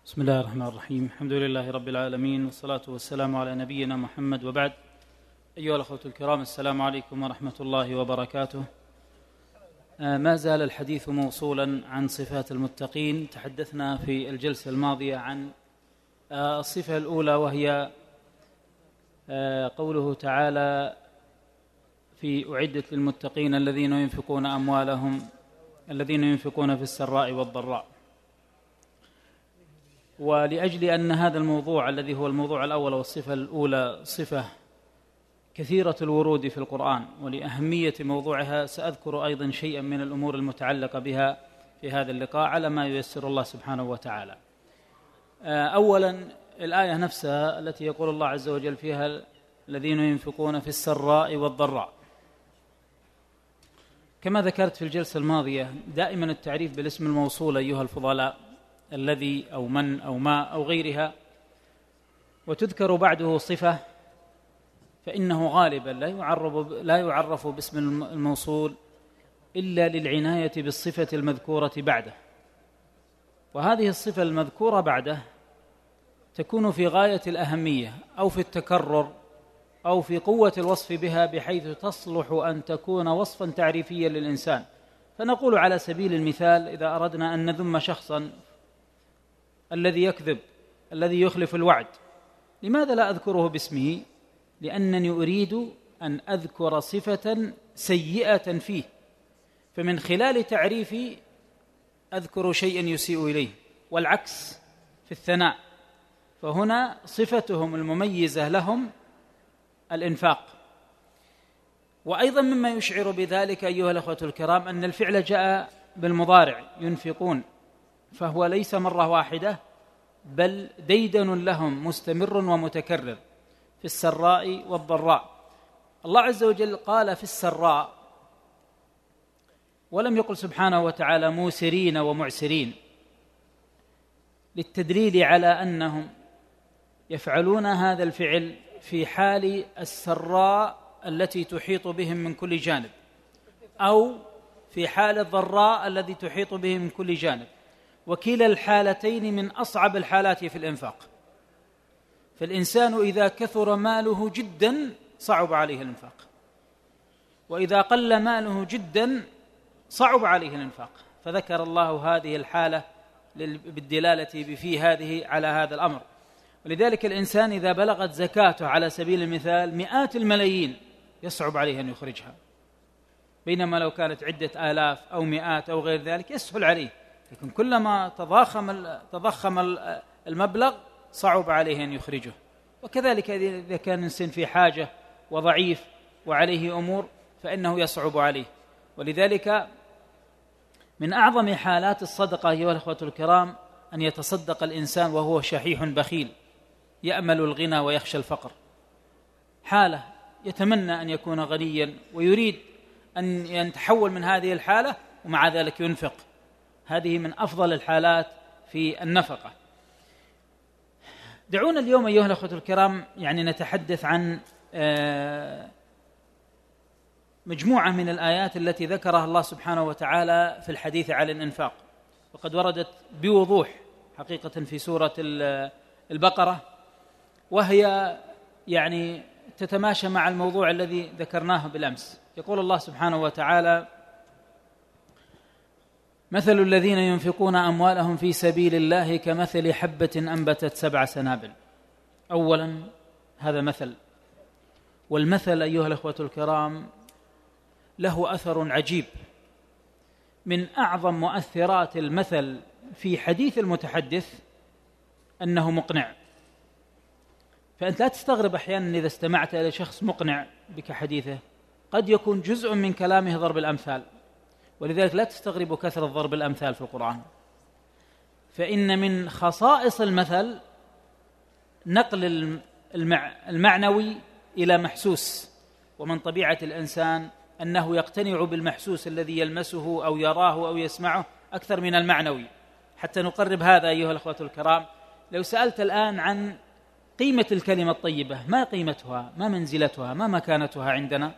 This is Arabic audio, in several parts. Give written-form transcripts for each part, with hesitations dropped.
بسم الله الرحمن الرحيم. الحمد لله رب العالمين، والصلاة والسلام على نبينا محمد، وبعد. أيها الأخوة الكرام، السلام عليكم ورحمة الله وبركاته. ما زال الحديث موصولا عن صفات المتقين. تحدثنا في الجلسة الماضية عن الصفة الأولى، وهي قوله تعالى في أعدت للمتقين الذين ينفقون في السراء والضراء. ولأجل أن هذا الموضوع الذي هو الموضوع الأول والصفة الأولى صفة كثيرة الورود في القرآن، ولأهمية موضوعها سأذكر أيضا شيئا من الأمور المتعلقة بها في هذا اللقاء على ما ييسر الله سبحانه وتعالى. أولا الآية نفسها التي يقول الله عز وجل فيها الذين ينفقون في السراء والضراء. كما ذكرت في الجلسة الماضية، دائما التعريف بالاسم الموصول أيها الفضلاء، الذي أو من أو ما أو غيرها، وتذكر بعده صفة، فإنه غالبا لا يعرف باسم الموصول إلا للعناية بالصفة المذكورة بعده. وهذه الصفة المذكورة بعده تكون في غاية الأهمية أو في التكرر أو في قوة الوصف بها، بحيث تصلح أن تكون وصفا تعريفيا للإنسان. فنقول على سبيل المثال، إذا أردنا أن نذم شخصا الذي يكذب، الذي يخلف الوعد، لماذا لا أذكره باسمه؟ لأنني أريد أن أذكر صفة سيئة فيه، فمن خلال تعريفي أذكر شيئا يسيء إليه، والعكس في الثناء. فهنا صفتهم المميزة لهم الإنفاق. وأيضا مما يشعر بذلك أيها الأخوة الكرام أن الفعل جاء بالمضارع ينفقون، فهو ليس مرة واحدة، بل ديدن لهم مستمر ومتكرر في السراء والضراء. الله عز وجل قال في السراء، ولم يقل سبحانه وتعالى موسرين ومعسرين، للتدليل على أنهم يفعلون هذا الفعل في حال السراء التي تحيط بهم من كل جانب، أو في حال الضراء التي تحيط بهم من كل جانب. وكلا الحالتين من أصعب الحالات في الإنفاق. فالإنسان إذا كثر ماله جدا صعب عليه الإنفاق، وإذا قل ماله جدا صعب عليه الإنفاق. فذكر الله هذه الحالة بالدلالة بفي هذه على هذا الأمر. ولذلك الإنسان إذا بلغت زكاته على سبيل المثال مئات الملايين يصعب عليه أن يخرجها، بينما لو كانت عدة آلاف أو مئات أو غير ذلك يسهل عليه. لكن كلما تضخم المبلغ صعب عليه أن يخرجه. وكذلك إذا كان الإنسان في حاجة وضعيف وعليه أمور فإنه يصعب عليه. ولذلك من أعظم حالات الصدقة أيها الأخوة الكرام أن يتصدق الإنسان وهو شحيح بخيل، يأمل الغنى ويخشى الفقر. حالة يتمنى أن يكون غنيا ويريد أن يتحول من هذه الحالة، ومع ذلك ينفق. هذه من أفضل الحالات في النفقة. دعونا اليوم أيها الأخوة الكرام نتحدث عن مجموعة من الآيات التي ذكرها الله سبحانه وتعالى في الحديث عن الإنفاق، وقد وردت بوضوح حقيقة في سورة البقرة، وهي تتماشى مع الموضوع الذي ذكرناه بالأمس. يقول الله سبحانه وتعالى: مثل الذين ينفقون أموالهم في سبيل الله كمثل حبة أنبتت 7 سنابل. أولا هذا مثل، والمثل أيها الأخوة الكرام له أثر عجيب. من أعظم مؤثرات المثل في حديث المتحدث أنه مقنع. فأنت لا تستغرب أحيانا إذا استمعت إلى شخص مقنع بك حديثه، قد يكون جزء من كلامه ضرب الأمثال. ولذلك لا تستغربوا كثرة ضرب الأمثال في القرآن، فإن من خصائص المثل نقل المعنوي إلى محسوس. ومن طبيعة الإنسان أنه يقتنع بالمحسوس الذي يلمسه أو يراه أو يسمعه أكثر من المعنوي. حتى نقرب هذا أيها الأخوة الكرام، لو سألت الآن عن قيمة الكلمة الطيبة، ما قيمتها، ما منزلتها، ما مكانتها عندنا،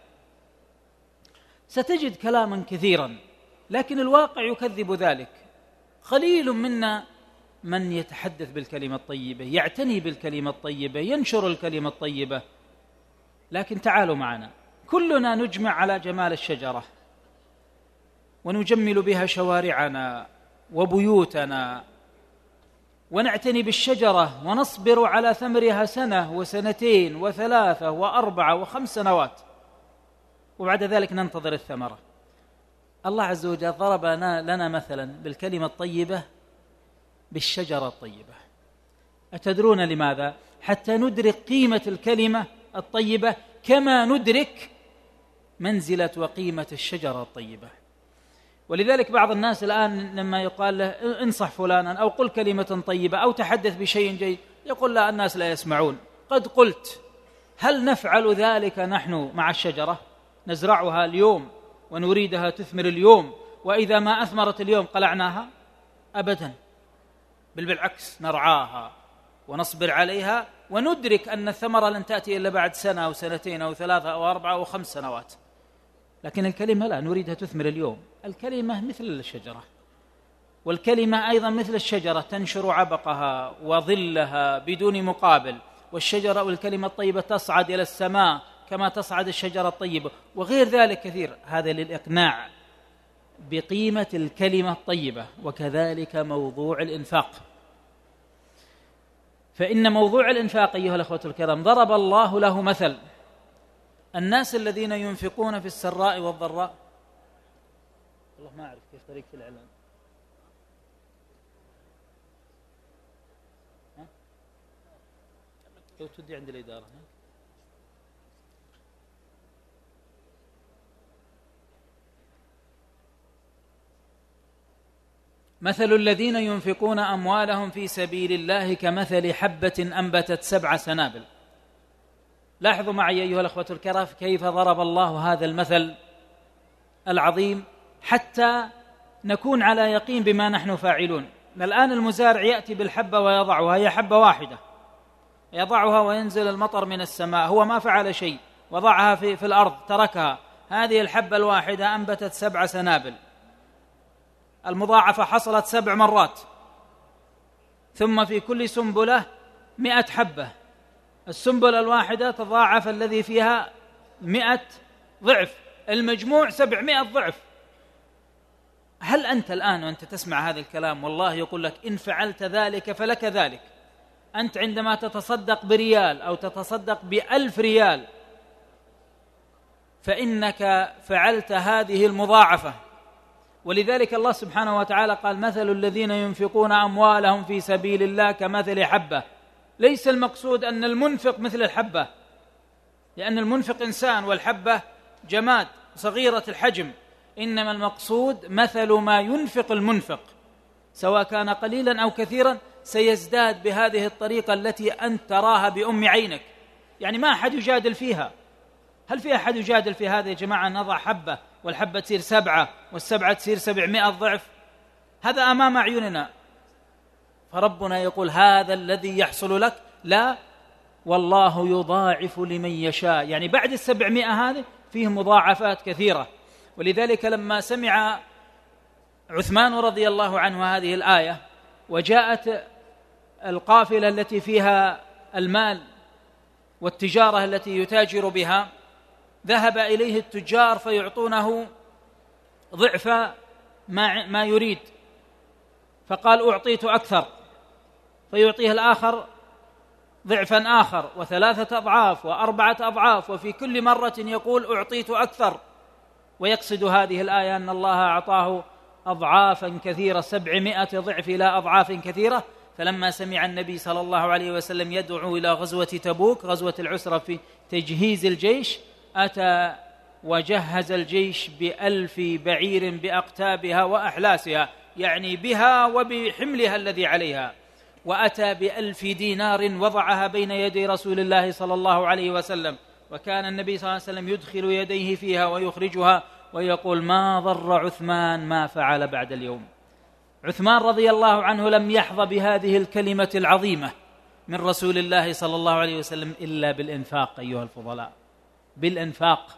ستجد كلاما كثيرا، لكن الواقع يكذب ذلك. قليل منا من يتحدث بالكلمة الطيبة، يعتني بالكلمة الطيبة، ينشر الكلمة الطيبة. لكن تعالوا معنا، كلنا نجمع على جمال الشجرة ونجمل بها شوارعنا وبيوتنا، ونعتني بالشجرة ونصبر على ثمرها سنة وسنتين وثلاثة وأربعة وخمس سنوات، وبعد ذلك ننتظر الثمرة. الله عز وجل ضرب لنا مثلا بالكلمة الطيبة بالشجرة الطيبة. أتدرون لماذا؟ حتى ندرك قيمة الكلمة الطيبة كما ندرك منزلة وقيمة الشجرة الطيبة. ولذلك بعض الناس الآن لما يقال له انصح فلانا أو قل كلمة طيبة أو تحدث بشيء جيد، يقول لا، الناس لا يسمعون. قد قلت. هل نفعل ذلك نحن مع الشجرة؟ نزرعها اليوم ونريدها تثمر اليوم، وإذا ما أثمرت اليوم قلعناها؟ أبدا، بل بالعكس، نرعاها ونصبر عليها وندرك أن الثمرة لن تأتي إلا بعد سنة أو سنتين أو ثلاثة أو أربعة أو 5 سنوات. لكن الكلمة لا، نريدها تثمر اليوم. الكلمة مثل الشجرة، والكلمة أيضا مثل الشجرة تنشر عبقها وظلها بدون مقابل، والشجرة والكلمة الطيبة تصعد إلى السماء كما تصعد الشجرة الطيبة، وغير ذلك كثير. هذا للإقناع بقيمة الكلمة الطيبة. وكذلك موضوع الإنفاق، فإن موضوع الإنفاق أيها الأخوة الكرام ضرب الله له مثل: الناس الذين ينفقون في السراء والضراء. والله ما أعرف كيف طريقة الإعلان. لو تودي عند الإدارة. مثل الذين ينفقون أموالهم في سبيل الله كمثل حبة أنبتت 7 سنابل. لاحظوا معي أيها الأخوة الكرام كيف ضرب الله هذا المثل العظيم حتى نكون على يقين بما نحن فاعلون. الآن المزارع يأتي بالحبة ويضعها، هي حبة واحدة، يضعها وينزل المطر من السماء، هو ما فعل شيء، وضعها في الأرض تركها. هذه الحبة الواحدة أنبتت 7 سنابل، المضاعفة حصلت 7 مرات، ثم في كل سنبلة 100 حبة. السنبلة الواحدة تضاعف الذي فيها 100 ضعف، المجموع 700 ضعف. هل أنت الآن وأنت تسمع هذا الكلام والله يقول لك إن فعلت ذلك فلك ذلك، أنت عندما تتصدق بريال أو تتصدق ب1000 ريال فإنك فعلت هذه المضاعفة. ولذلك الله سبحانه وتعالى قال: مثل الذين ينفقون أموالهم في سبيل الله كمثل حبة. ليس المقصود أن المنفق مثل الحبة، لأن المنفق إنسان والحبة جماد صغيرة الحجم، إنما المقصود مثل ما ينفق المنفق، سواء كان قليلا أو كثيرا سيزداد بهذه الطريقة التي أنت تراها بأم عينك. يعني ما أحد يجادل فيها. هل في أحد يجادل في هذا يا جماعة؟ نضع حبة والحبة تصير 7 والسبعة تصير 700 ضعف، هذا أمام أعيننا. فربنا يقول هذا الذي يحصل لك، لا، والله يضاعف لمن يشاء. يعني بعد 700 هذه فيه مضاعفات كثيرة. ولذلك لما سمع عثمان رضي الله عنه هذه الآية وجاءت القافلة التي فيها المال والتجارة التي يتاجر بها، ذهب إليه التجار فيعطونه ضعف ما يريد، فقال أعطيت أكثر، فيعطيه الآخر ضعفا آخر و3 أضعاف و4 أضعاف، وفي كل مرة يقول أعطيت أكثر، ويقصد هذه الآية أن الله أعطاه أضعافا كثيرة، 700 ضعف إلى أضعاف كثيرة. فلما سمع النبي صلى الله عليه وسلم يدعو إلى غزوة تبوك، غزوة العسرة في تجهيز الجيش، أتى وجهز الجيش ب1000 بعير بأقتابها وأحلاسها، يعني بها وبحملها الذي عليها، وأتى ب1000 دينار وضعها بين يدي رسول الله صلى الله عليه وسلم، وكان النبي صلى الله عليه وسلم يدخل يديه فيها ويخرجها ويقول: ما ضر عثمان ما فعل بعد اليوم. عثمان رضي الله عنه لم يحظى بهذه الكلمة العظيمة من رسول الله صلى الله عليه وسلم إلا بالإنفاق. أيها الفضلاء، بالإنفاق.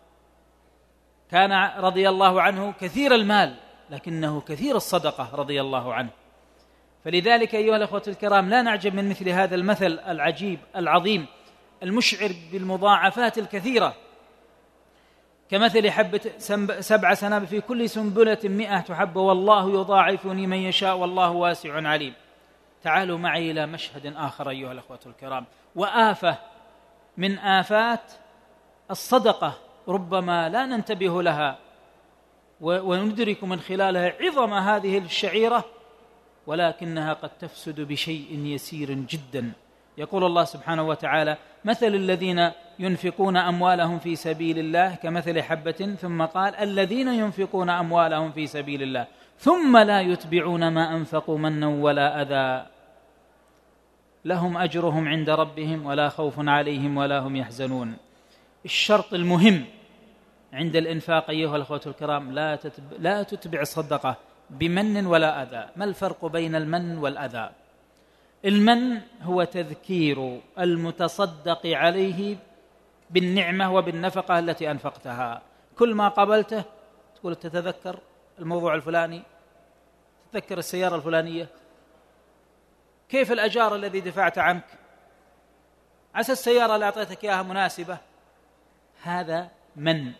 كان رضي الله عنه كثير المال لكنه كثير الصدقة رضي الله عنه. فلذلك أيها الأخوة الكرام لا نعجب من مثل هذا المثل العجيب العظيم المشعر بالمضاعفات الكثيرة، كمثل حبة 7 سنابل في كل سنبلة 100 حبة والله يضاعف لمن يشاء والله واسع عليم. تعالوا معي إلى مشهد آخر أيها الأخوة الكرام، وآفة من آفات الصدقة ربما لا ننتبه لها وندرك من خلالها عظم هذه الشعيرة، ولكنها قد تفسد بشيء يسير جدا. يقول الله سبحانه وتعالى: مثل الذين ينفقون أموالهم في سبيل الله كمثل حبة، ثم قال: الذين ينفقون أموالهم في سبيل الله ثم لا يتبعون ما أنفقوا منا ولا أذى لهم أجرهم عند ربهم ولا خوف عليهم ولا هم يحزنون. الشرط المهم عند الإنفاق أيها الأخوة الكرام: لا تتبع الصدقة بمن ولا أذى. ما الفرق بين المن والأذى؟ المن هو تذكير المتصدق عليه بالنعمة وبالنفقة التي أنفقتها. كل ما قابلته تقول: تتذكر الموضوع الفلاني، تتذكر السيارة الفلانية، كيف الأجار الذي دفعت عنك، عسى السيارة اللي أعطيتك إياها مناسبة. هذا من.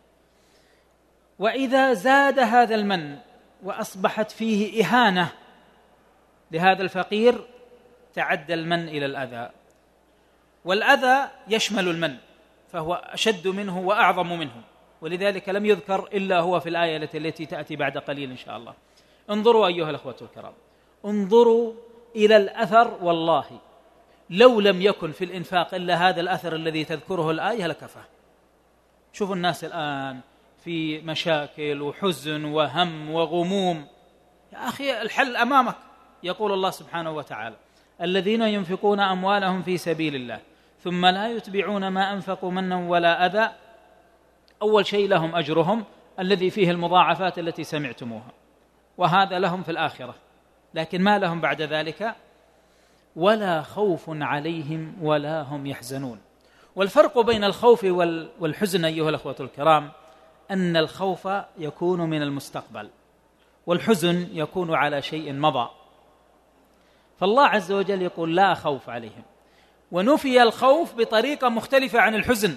وإذا زاد هذا المن وأصبحت فيه إهانة لهذا الفقير تعدى المن إلى الأذى، والأذى يشمل المن فهو أشد منه وأعظم منه، ولذلك لم يذكر إلا هو في الآية التي تأتي بعد قليل إن شاء الله. انظروا أيها الأخوة الكرام، انظروا إلى الأثر. والله لو لم يكن في الإنفاق إلا هذا الأثر الذي تذكره الآية لكفى. شوفوا الناس الآن في مشاكل وحزن وهم وغموم، يا أخي الحل أمامك. يقول الله سبحانه وتعالى: الذين ينفقون أموالهم في سبيل الله ثم لا يتبعون ما أنفقوا منا ولا أذى. أول شيء لهم أجرهم الذي فيه المضاعفات التي سمعتموها، وهذا لهم في الآخرة، لكن ما لهم بعد ذلك ولا خوف عليهم ولا هم يحزنون. والفرق بين الخوف والحزن أيها الأخوة الكرام أن الخوف يكون من المستقبل والحزن يكون على شيء مضى. فالله عز وجل يقول: لا خوف عليهم، ونفي الخوف بطريقة مختلفة عن الحزن.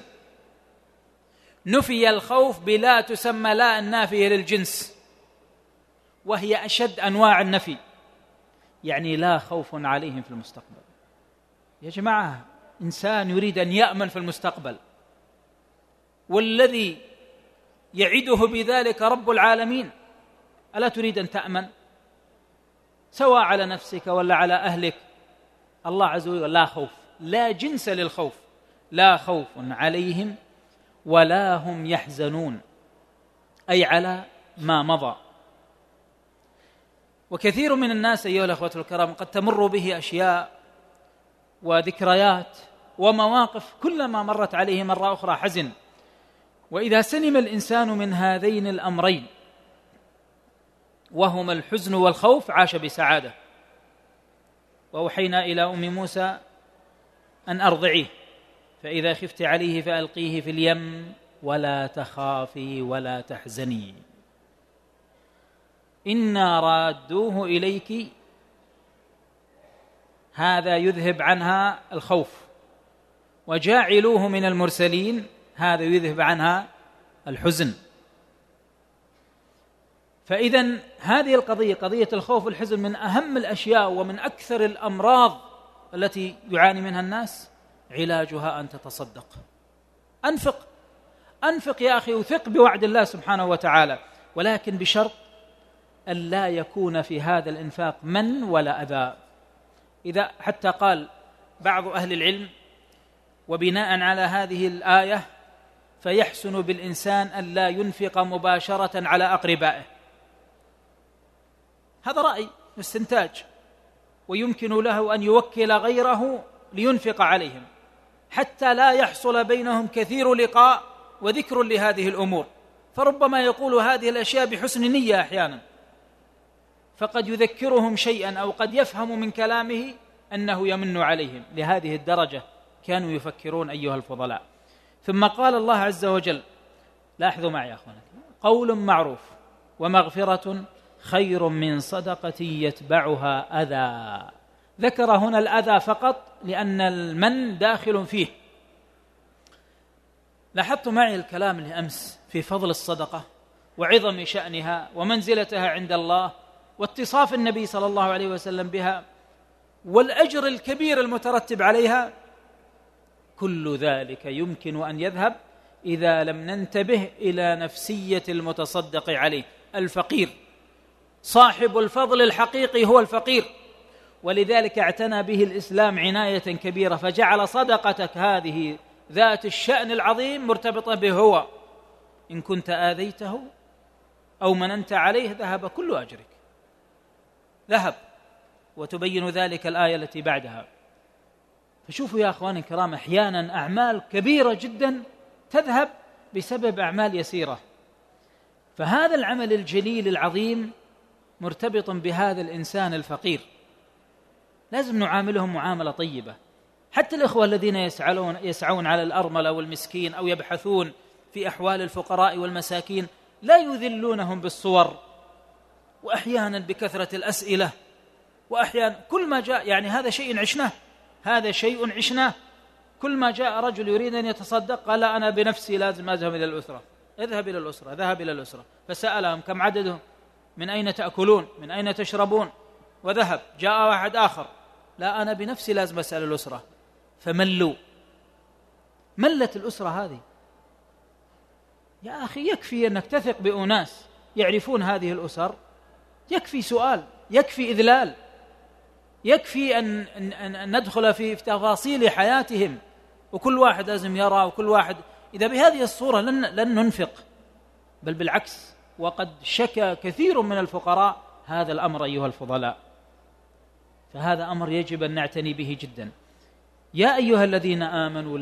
نفي الخوف بلا تسمى لا النافية للجنس، وهي أشد أنواع النفي، يعني لا خوف عليهم في المستقبل. يا جماعة، إنسان يريد أن يأمن في المستقبل، والذي يعده بذلك رب العالمين. ألا تريد أن تأمن سواء على نفسك ولا على أهلك؟ الله عز وجل لا خوف، لا جنس للخوف، لا خوف عليهم ولا هم يحزنون، أي على ما مضى. وكثير من الناس أيها الأخوة الكرام قد تمر به أشياء وذكريات ومواقف كلما مرت عليه مرة أخرى حزن. وإذا سلم الإنسان من هذين الأمرين وهما الحزن والخوف عاش بسعادة. وأوحينا إلى أم موسى أن أرضعيه، فإذا خفت عليه فألقيه في اليم ولا تخافي ولا تحزني إنا رادوه إليك. هذا يذهب عنها الخوف. وجاعلوه من المرسلين، هذا يذهب عنها الحزن. فإذن هذه القضية، قضية الخوف والحزن، من أهم الأشياء ومن أكثر الأمراض التي يعاني منها الناس. علاجها أن تتصدق. أنفق يا أخي، وثق بوعد الله سبحانه وتعالى، ولكن بشرط أن لا يكون في هذا الإنفاق من ولا أذى. إذا حتى قال بعض أهل العلم: وبناء على هذه الآية فيحسن بالإنسان أن لا ينفق مباشرة على أقربائه. هذا رأي استنتاج، ويمكن له أن يوكل غيره لينفق عليهم حتى لا يحصل بينهم كثير لقاء وذكر لهذه الأمور. فربما يقول هذه الأشياء بحسن نية أحيانا، فقد يذكرهم شيئا أو قد يفهم من كلامه أنه يمن عليهم. لهذه الدرجة كانوا يفكرون أيها الفضلاء. ثم قال الله عز وجل، لاحظوا معي يا أخواني: قول معروف ومغفرة خير من صدقة يتبعها أذى. ذكر هنا الأذى فقط لأن المن داخل فيه. لاحظت معي الكلام لأمس في فضل الصدقة وعظم شأنها ومنزلتها عند الله واتصاف النبي صلى الله عليه وسلم بها والأجر الكبير المترتب عليها. كل ذلك يمكن أن يذهب إذا لم ننتبه إلى نفسية المتصدق عليه. الفقير صاحب الفضل الحقيقي هو الفقير، ولذلك اعتنى به الإسلام عناية كبيرة، فجعل صدقتك هذه ذات الشأن العظيم مرتبطة به هو. إن كنت آذيته أو مننت عليه ذهب كل أجرك، ذهب. وتبين ذلك الآية التي بعدها. فشوفوا يا أخواني الكرام، أحيانا أعمال كبيرة جدا تذهب بسبب أعمال يسيرة. فهذا العمل الجليل العظيم مرتبط بهذا الإنسان الفقير، لازم نعاملهم معاملة طيبة. حتى الإخوة الذين يسعون على الأرملة والمسكين أو يبحثون في أحوال الفقراء والمساكين لا يذلونهم بالصور، وأحيانا بكثرة الأسئلة، وأحيانا كل ما جاء، يعني هذا شيء عشناه، هذا شيء عشناه. كل ما جاء رجل يريد أن يتصدق قال أنا بنفسي لازم أذهب إلى الأسرة. اذهب إلى الأسرة، ذهب إلى الأسرة، فسألهم كم عددهم، من أين تأكلون، من أين تشربون، وذهب. جاء واحد آخر لا أنا بنفسي لازم أسأل الأسرة، فملوا. ملت الأسرة هذه. يا أخي يكفي أنك تثق بأناس يعرفون هذه الأسر، يكفي سؤال، يكفي إذلال، يكفي أن ندخل في تفاصيل حياتهم، وكل واحد لازم يرى، وكل واحد. إذا بهذه الصورة لن ننفق، بل بالعكس. وقد شكى كثير من الفقراء هذا الأمر أيها الفضلاء. فهذا أمر يجب أن نعتني به جدا. يا أيها الذين آمنوا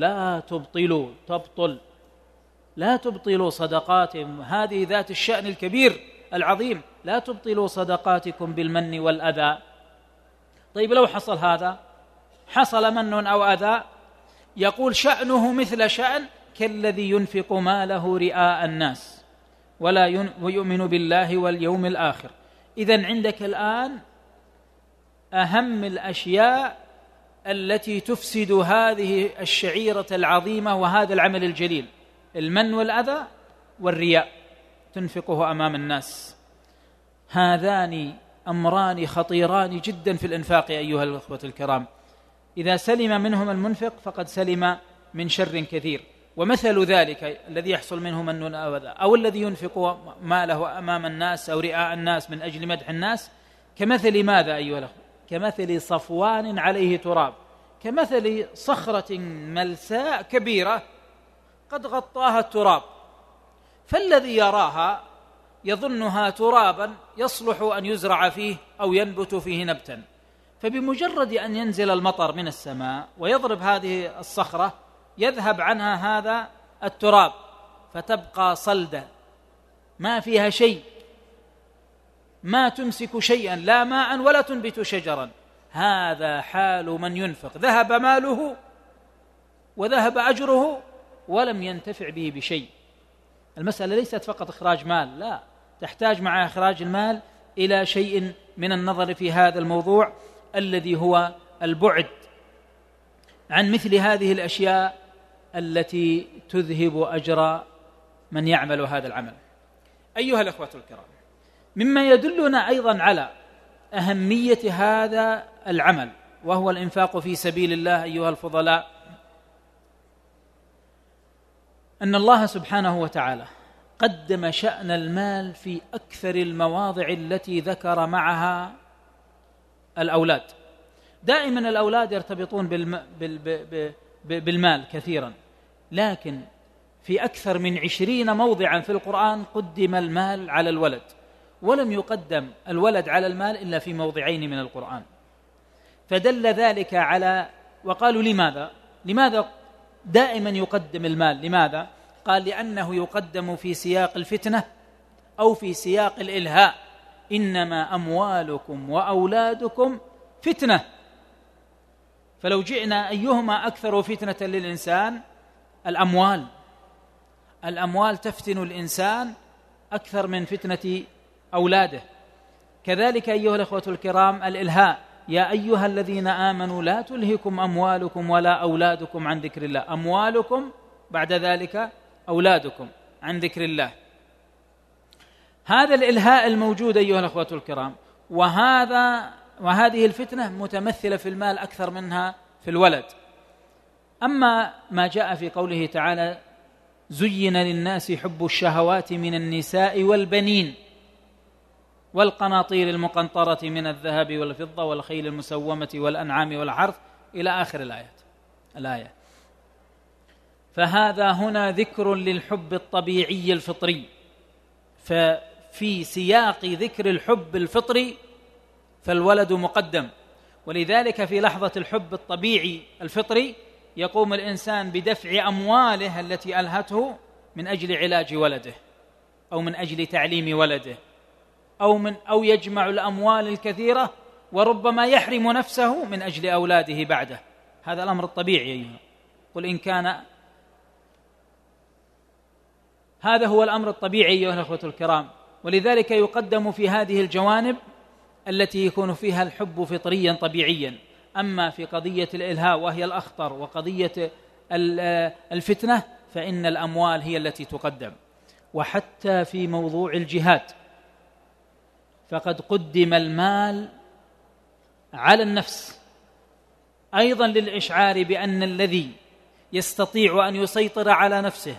لا تبطلوا صدقاتهم، هذه ذات الشأن الكبير العظيم، لا تبطلوا صدقاتكم بالمن والأذى. طيب لو حصل هذا، حصل من أو أذى، يقول شأنه مثل شأن كالذي ينفق ماله رئاء الناس ولا يؤمن بالله واليوم الآخر. إذن عندك الآن أهم الأشياء التي تفسد هذه الشعيرة العظيمة وهذا العمل الجليل: المن والأذى والرياء، تنفقه أمام الناس. هذان أمران خطيران جدا في الإنفاق أيها الأخوة الكرام. إذا سلم منهم المنفق فقد سلم من شر كثير. ومثل ذلك الذي يحصل منه من أو أذى، أو الذي ينفق ماله أمام الناس أو رئاء الناس من أجل مدح الناس، كمثل ماذا أيها الأخوة؟ كمثل صفوان عليه تراب، كمثل صخرة ملساء كبيرة قد غطاها التراب، فالذي يراها يظنها ترابا يصلح أن يزرع فيه أو ينبت فيه نبتا، فبمجرد أن ينزل المطر من السماء ويضرب هذه الصخرة يذهب عنها هذا التراب، فتبقى صلدة ما فيها شيء، ما تمسك شيئا، لا ماء ولا تنبت شجرا. هذا حال من ينفق، ذهب ماله وذهب أجره ولم ينتفع به بشيء. المسألة ليست فقط إخراج مال، لا، تحتاج مع إخراج المال إلى شيء من النظر في هذا الموضوع الذي هو البعد عن مثل هذه الأشياء التي تذهب أجر من يعمل هذا العمل. أيها الأخوة الكرام، مما يدلنا أيضا على أهمية هذا العمل وهو الإنفاق في سبيل الله أيها الفضلاء، أن الله سبحانه وتعالى قدم شأن المال في أكثر المواضع التي ذكر معها الأولاد. دائما الأولاد يرتبطون بالمال كثيرا، لكن في أكثر من 20 موضعا في القرآن قدم المال على الولد، ولم يقدم الولد على المال إلا في موضعين من القرآن. فدل ذلك على، وقالوا لماذا دائما يقدم المال؟ لماذا؟ قال لأنه يقدم في سياق الفتنة أو في سياق الإلهاء. إنما أموالكم وأولادكم فتنة، فلو جئنا أيهما أكثر فتنة للإنسان؟ الأموال تفتن الإنسان أكثر من فتنة أولاده. كذلك أيها الأخوة الكرام الإلهاء: يا أيها الذين آمنوا لا تلهكم أموالكم ولا أولادكم عن ذكر الله. أموالكم بعد ذلك أولادكم عن ذكر الله. هذا الإلهاء الموجود أيها الأخوة الكرام، وهذه الفتنة متمثلة في المال أكثر منها في الولد. أما ما جاء في قوله تعالى: زين للناس حب الشهوات من النساء والبنين والقناطير المقنطرة من الذهب والفضة والخيل المسومة والأنعام والحرث إلى آخر الآية. فهذا هنا ذكر للحب الطبيعي الفطري، ففي سياق ذكر الحب الفطري فالولد مقدم، ولذلك في لحظة الحب الطبيعي الفطري يقوم الإنسان بدفع أمواله التي ألهته من أجل علاج ولده، أو من أجل تعليم ولده، أو يجمع الأموال الكثيرة وربما يحرم نفسه من أجل أولاده بعده. هذا الأمر الطبيعي أيها. قل إن كان هذا هو الأمر الطبيعي أيها الأخوة الكرام. ولذلك يقدم في هذه الجوانب التي يكون فيها الحب فطريا طبيعيا. أما في قضية الإلهاء وهي الأخطر، وقضية الفتنة، فإن الأموال هي التي تقدم. وحتى في موضوع الجهاد فقد قدم المال على النفس أيضا للإشعار بأن الذي يستطيع أن يسيطر على نفسه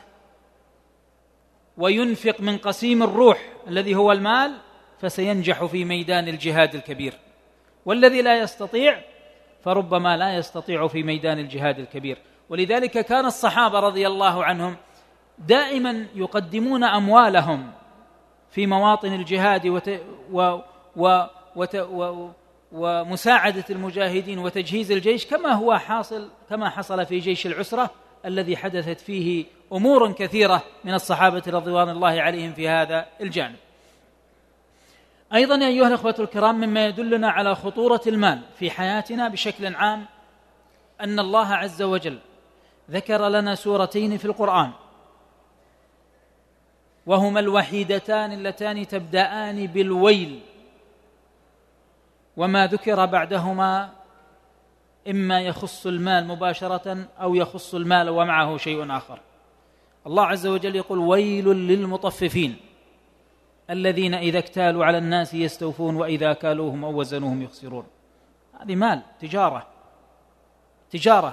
وينفق من قسيم الروح الذي هو المال فسينجح في ميدان الجهاد الكبير، والذي لا يستطيع فربما لا يستطيع في ميدان الجهاد الكبير. ولذلك كان الصحابة رضي الله عنهم دائما يقدمون أموالهم في مواطن الجهاد ومساعدة المجاهدين وتجهيز الجيش، كما حصل في جيش العسرة الذي حدثت فيه أمور كثيرة من الصحابة رضوان الله عليهم في هذا الجانب. أيضا يا أيها الأخوة الكرام، مما يدلنا على خطورة المال في حياتنا بشكل عام أن الله عز وجل ذكر لنا سورتين في القرآن، وهما الوحيدتان اللتان تبدأان بالويل، وما ذكر بعدهما إما يخص المال مباشرة أو يخص المال ومعه شيء آخر. الله عز وجل يقول: ويل للمطففين الذين إذا اكتالوا على الناس يستوفون وإذا كالوهم أو وزنوهم يخسرون. هذه مال، تجارة.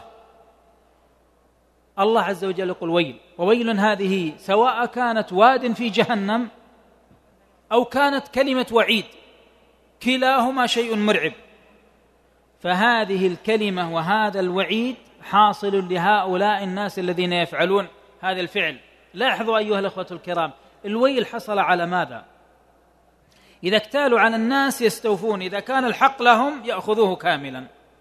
الله عز وجل يقول ويل، وويل هذه سواء كانت واد في جهنم أو كانت كلمة وعيد، كلاهما شيء مرعب. فهذه الكلمة وهذا الوعيد حاصل لهؤلاء الناس الذين يفعلون هذا الفعل. لاحظوا أيها الأخوة الكرام، الويل حصل على ماذا؟ إذا اكتالوا على الناس يستوفون، إذا كان الحق لهم يأخذوه كاملا،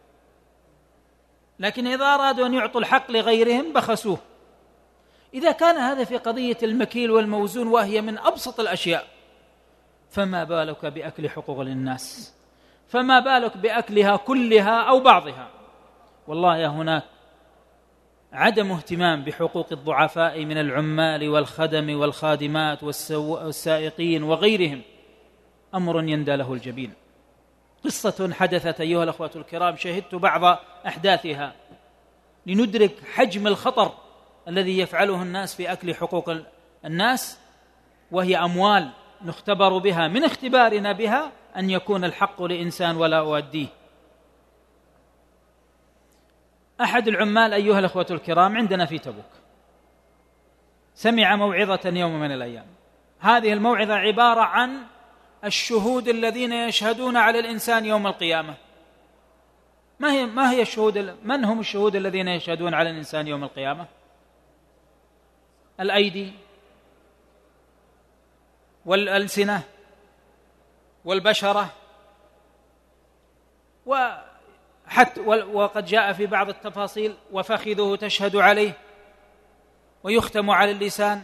لكن إذا أرادوا أن يعطوا الحق لغيرهم بخسوه. إذا كان هذا في قضية المكيل والموزون وهي من أبسط الأشياء، فما بالك بأكل حقوق الناس؟ فما بالك بأكلها كلها أو بعضها؟ والله هناك عدم اهتمام بحقوق الضعفاء من العمال والخدم والخادمات والسائقين وغيرهم أمر يندى له الجبين. قصة حدثت أيها الأخوة الكرام، شهدت بعض أحداثها لندرك حجم الخطر الذي يفعله الناس في أكل حقوق الناس، وهي أموال نختبر بها، من اختبارنا بها أن يكون الحق لإنسان ولا أؤديه. أحد العمال أيها الأخوة الكرام عندنا في تبوك سمع موعظة يوم من الأيام. هذه الموعظة عبارة عن الشهود الذين يشهدون على الإنسان يوم القيامة. ما هي الشهود؟ من هم الشهود الذين يشهدون على الإنسان يوم القيامة؟ الأيدي والألسنة والبشرة، وقد جاء في بعض التفاصيل وفخذه تشهد عليه، ويختم على اللسان.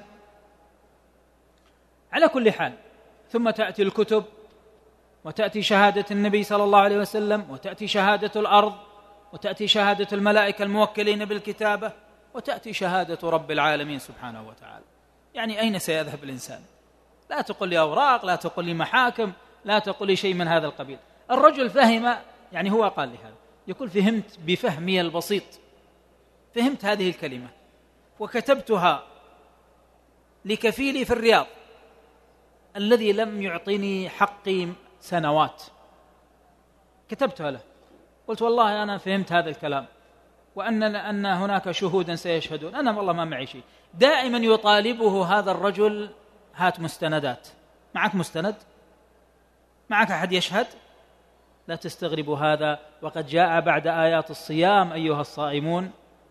على كل حال، ثم تأتي الكتب، وتأتي شهادة النبي صلى الله عليه وسلم، وتأتي شهادة الأرض، وتأتي شهادة الملائكة الموكلين بالكتابة، وتأتي شهادة رب العالمين سبحانه وتعالى. يعني أين سيذهب الإنسان؟ لا تقل لي أوراق، لا تقل لي محاكم، لا تقول لي شيء من هذا القبيل. الرجل فهم، يعني هو قال لي هذا، يقول فهمت بفهمي البسيط، فهمت هذه الكلمة وكتبتها لكفيلي في الرياض الذي لم يعطيني حقي سنوات، كتبتها له، قلت والله أنا فهمت هذا الكلام وأن هناك شهودا سيشهدون، أنا والله ما معي شيء. دائما يطالبه هذا الرجل: هات مستندات، معك مستند؟ معك أحد يشهد؟ لا تستغربوا هذا، وقد جاء بعد آيات الصيام أيها الصائمون: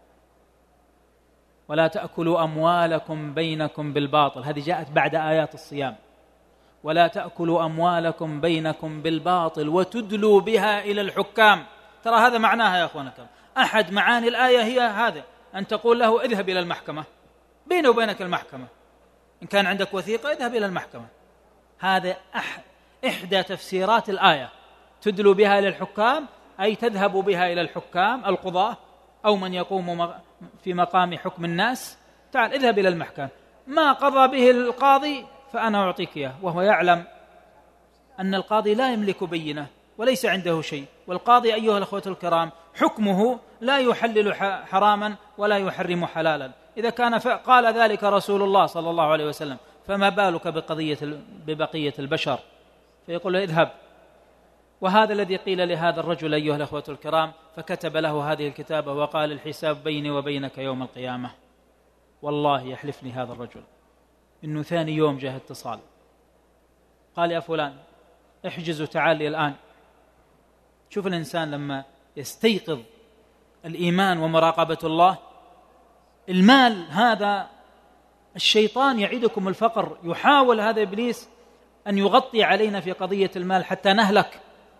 ولا تأكلوا أموالكم بينكم بالباطل، هذه جاءت بعد آيات الصيام. ولا تأكلوا أموالكم بينكم بالباطل وتدلوا بها إلى الحكام. ترى هذا معناها يا أخوانك، أحد معاني الآية هي هذا، أن تقول له اذهب إلى المحكمة، بيني وبينك المحكمة، إن كان عندك وثيقة اذهب إلى المحكمة. هذا إحدى تفسيرات الآية، تدلوا بها إلى الحكام، أي تذهب بها إلى الحكام القضاة أو من يقوم في مقام حكم الناس. تعال اذهب إلى المحكمة، ما قضى به القاضي فأنا أعطيك إياه، وهو يعلم أن القاضي لا يملك بينة وليس عنده شيء. والقاضي أيها الأخوة الكرام حكمه لا يحلل حراما ولا يحرم حلالا. إذا كان قال ذلك رسول الله صلى الله عليه وسلم، فما بالك ببقية البشر؟ فيقول له اذهب. وهذا الذي قيل لهذا الرجل أيها الأخوة الكرام، فكتب له هذه الكتابة وقال: الحساب بيني وبينك يوم القيامة. والله يحلفني هذا الرجل إنه ثاني يوم جاء اتصال، قال: يا فلان احجز وتعال لي الآن. شوف الإنسان لما يستيقظ الإيمان ومراقبة الله. المال هذا الشيطان يعيدكم الفقر، يحاول هذا إبليس أن يغطي علينا في قضية المال حتى نهلك.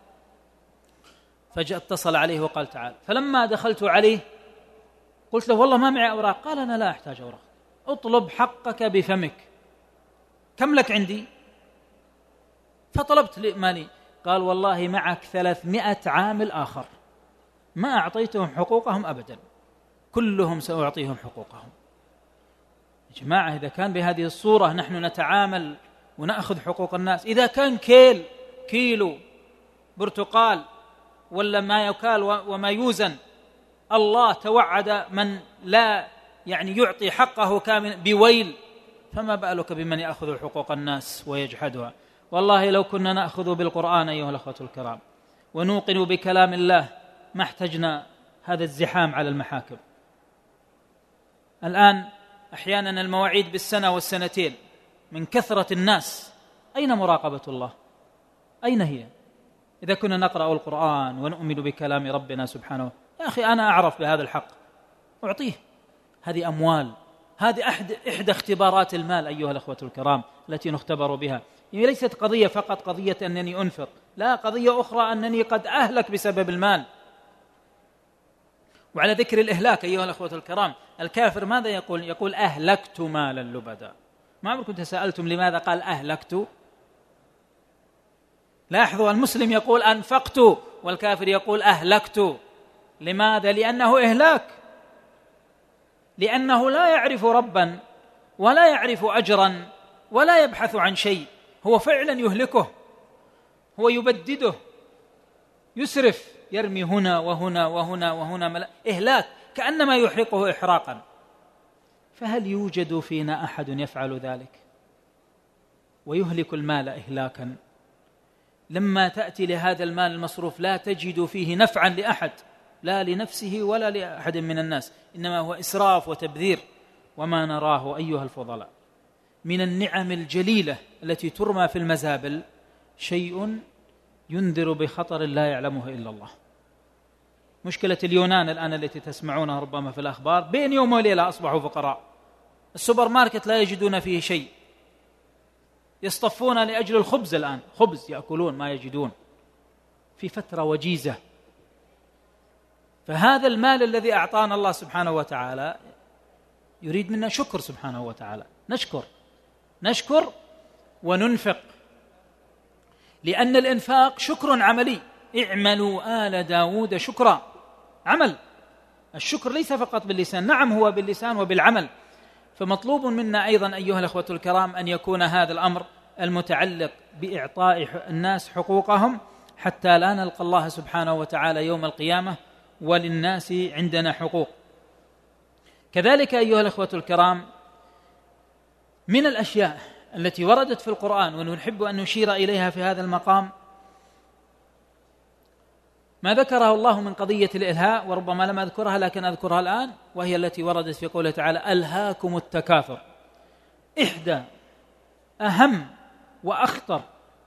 فجاء اتصل عليه وقال: تعال. فلما دخلت عليه قلت له: والله ما معي أوراق. قال: أنا لا أحتاج أوراق، اطلب حقك بفمك. كم لك عندي؟ فطلبت مالي. قال: والله معك 300 عامل آخر ما أعطيتهم حقوقهم أبدا، كلهم سأعطيهم حقوقهم. يا جماعة، إذا كان بهذه الصورة نحن نتعامل ونأخذ حقوق الناس، إذا كان كيلو برتقال ولا ما يكال وما يوزن، الله توعد من لا يعطي حقه كامل بويل، فما بالك بمن يأخذ حقوق الناس ويجحدها. والله لو كنا نأخذ بالقرآن أيها الأخوة الكرام ونوقن بكلام الله ما احتجنا هذا الزحام على المحاكم. الآن أحيانا المواعيد بالسنة والسنتين من كثرة الناس، أين مراقبة الله؟ أين هي؟ إذا كنا نقرأ القرآن ونؤمن بكلام ربنا سبحانه، يا أخي أنا أعرف بهذا الحق أعطيه. هذه أموال، هذه إحدى اختبارات المال أيها الأخوة الكرام التي نختبر بها. يعني ليست قضية فقط قضية أنني أنفق، لا، قضية أخرى أنني قد أهلك بسبب المال. وعلى ذكر الإهلاك أيها الأخوة الكرام، الكافر ماذا يقول؟ يقول: أهلكت مالا لبدا. ما عمركم تساءلتم لماذا قال أهلكت؟ لاحظوا، المسلم يقول أنفقت والكافر يقول أهلكت. لماذا؟ لأنه إهلاك، لأنه لا يعرف ربا ولا يعرف أجرا ولا يبحث عن شيء، هو فعلا يهلكه، هو يبدده، يسرف، يرمي هنا وهنا وهنا وهنا، إهلاك، كأنما يحرقه إحراقا. فهل يوجد فينا أحد يفعل ذلك ويهلك المال إهلاكا؟ لما تأتي لهذا المال المصروف لا تجد فيه نفعا لأحد، لا لنفسه ولا لأحد من الناس، إنما هو إسراف وتبذير. وما نراه أيها الفضلاء من النعم الجليلة التي ترمى في المزابل شيء ينذر بخطر لا يعلمه إلا الله. مشكلة اليونان الآن التي تسمعونها ربما في الأخبار، بين يوم وليلة أصبحوا فقراء، السوبر ماركت لا يجدون فيه شيء، يصطفون لأجل الخبز، الآن خبز يأكلون ما يجدون في فترة وجيزة. فهذا المال الذي أعطانا الله سبحانه وتعالى يريد منا شكر سبحانه وتعالى، نشكر وننفق، لأن الإنفاق شكر عملي. اعملوا آل داود شكرا، عمل. الشكر ليس فقط باللسان، نعم هو باللسان وبالعمل. فمطلوب منا أيضا أيها الأخوة الكرام أن يكون هذا الأمر المتعلق بإعطاء الناس حقوقهم حتى لا نلقى الله سبحانه وتعالى يوم القيامة وللناس عندنا حقوق. كذلك أيها الأخوة الكرام، من الأشياء التي وردت في القرآن ونحب أن نشير إليها في هذا المقام ما ذكره الله من قضية الإلهاء، وربما لم أذكرها لكن أذكرها الآن، وهي التي وردت في قوله تعالى: ألهاكم التكاثر. إحدى أهم وأخطر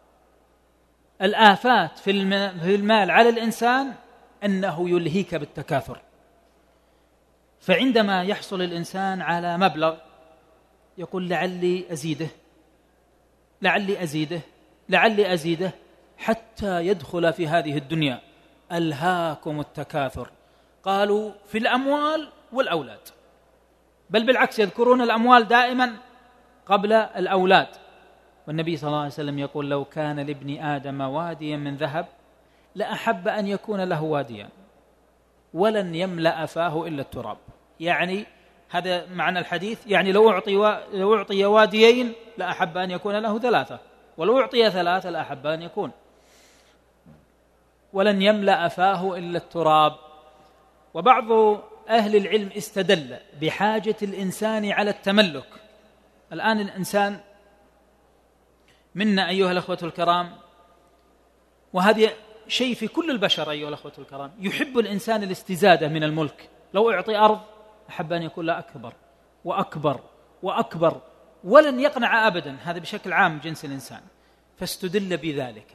الآفات في المال على الإنسان أنه يلهيك بالتكاثر. فعندما يحصل الإنسان على مبلغ يقول لعلي أزيده لعلي أزيده لعلي أزيده حتى يدخل في هذه الدنيا. ألهاكم التكاثر، قالوا في الأموال والأولاد، بل بالعكس يذكرون الأموال دائما قبل الأولاد. والنبي صلى الله عليه وسلم يقول: لو كان لابن آدم واديا من ذهب لأحب أن يكون له واديا ولن يملأ فاه إلا التراب. يعني هذا معنى الحديث، يعني لو أعطي واديين لأحب أن يكون له 3، ولو أعطي 3 لأحب أن يكون، ولن يملأ فاه إلا التراب. وبعض أهل العلم استدل بحاجة الإنسان على التملك. الآن الإنسان منا أيها الأخوة الكرام، وهذا شيء في كل البشر أيها الأخوة الكرام، يحب الإنسان الاستزادة من الملك. لو أعطي أرض أحب أن يكون له أكبر وأكبر وأكبر، ولن يقنع أبدا. هذا بشكل عام جنس الإنسان. فاستدل بذلك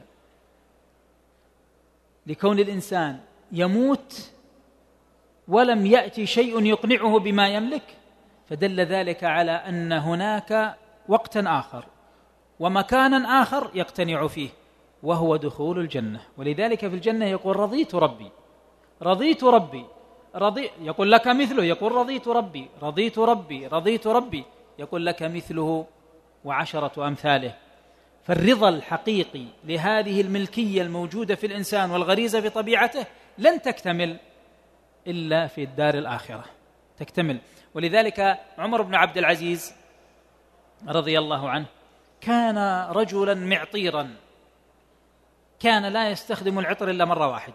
لكون الإنسان يموت ولم يأتي شيء يقنعه بما يملك، فدل ذلك على أن هناك وقتا آخر ومكانا آخر يقتنع فيه، وهو دخول الجنة. ولذلك في الجنة يقول: رضيت ربي رضيت ربي يقول لك مثله، يقول: رضيت ربي رضيت ربي رضيت ربي، يقول لك مثله و10 أمثاله. فالرضا الحقيقي لهذه الملكية الموجودة في الإنسان والغريزة في طبيعته لن تكتمل إلا في الدار الآخرة تكتمل. ولذلك عمر بن عبد العزيز رضي الله عنه كان رجلا معطيرا، كان لا يستخدم العطر إلا مرة واحدة،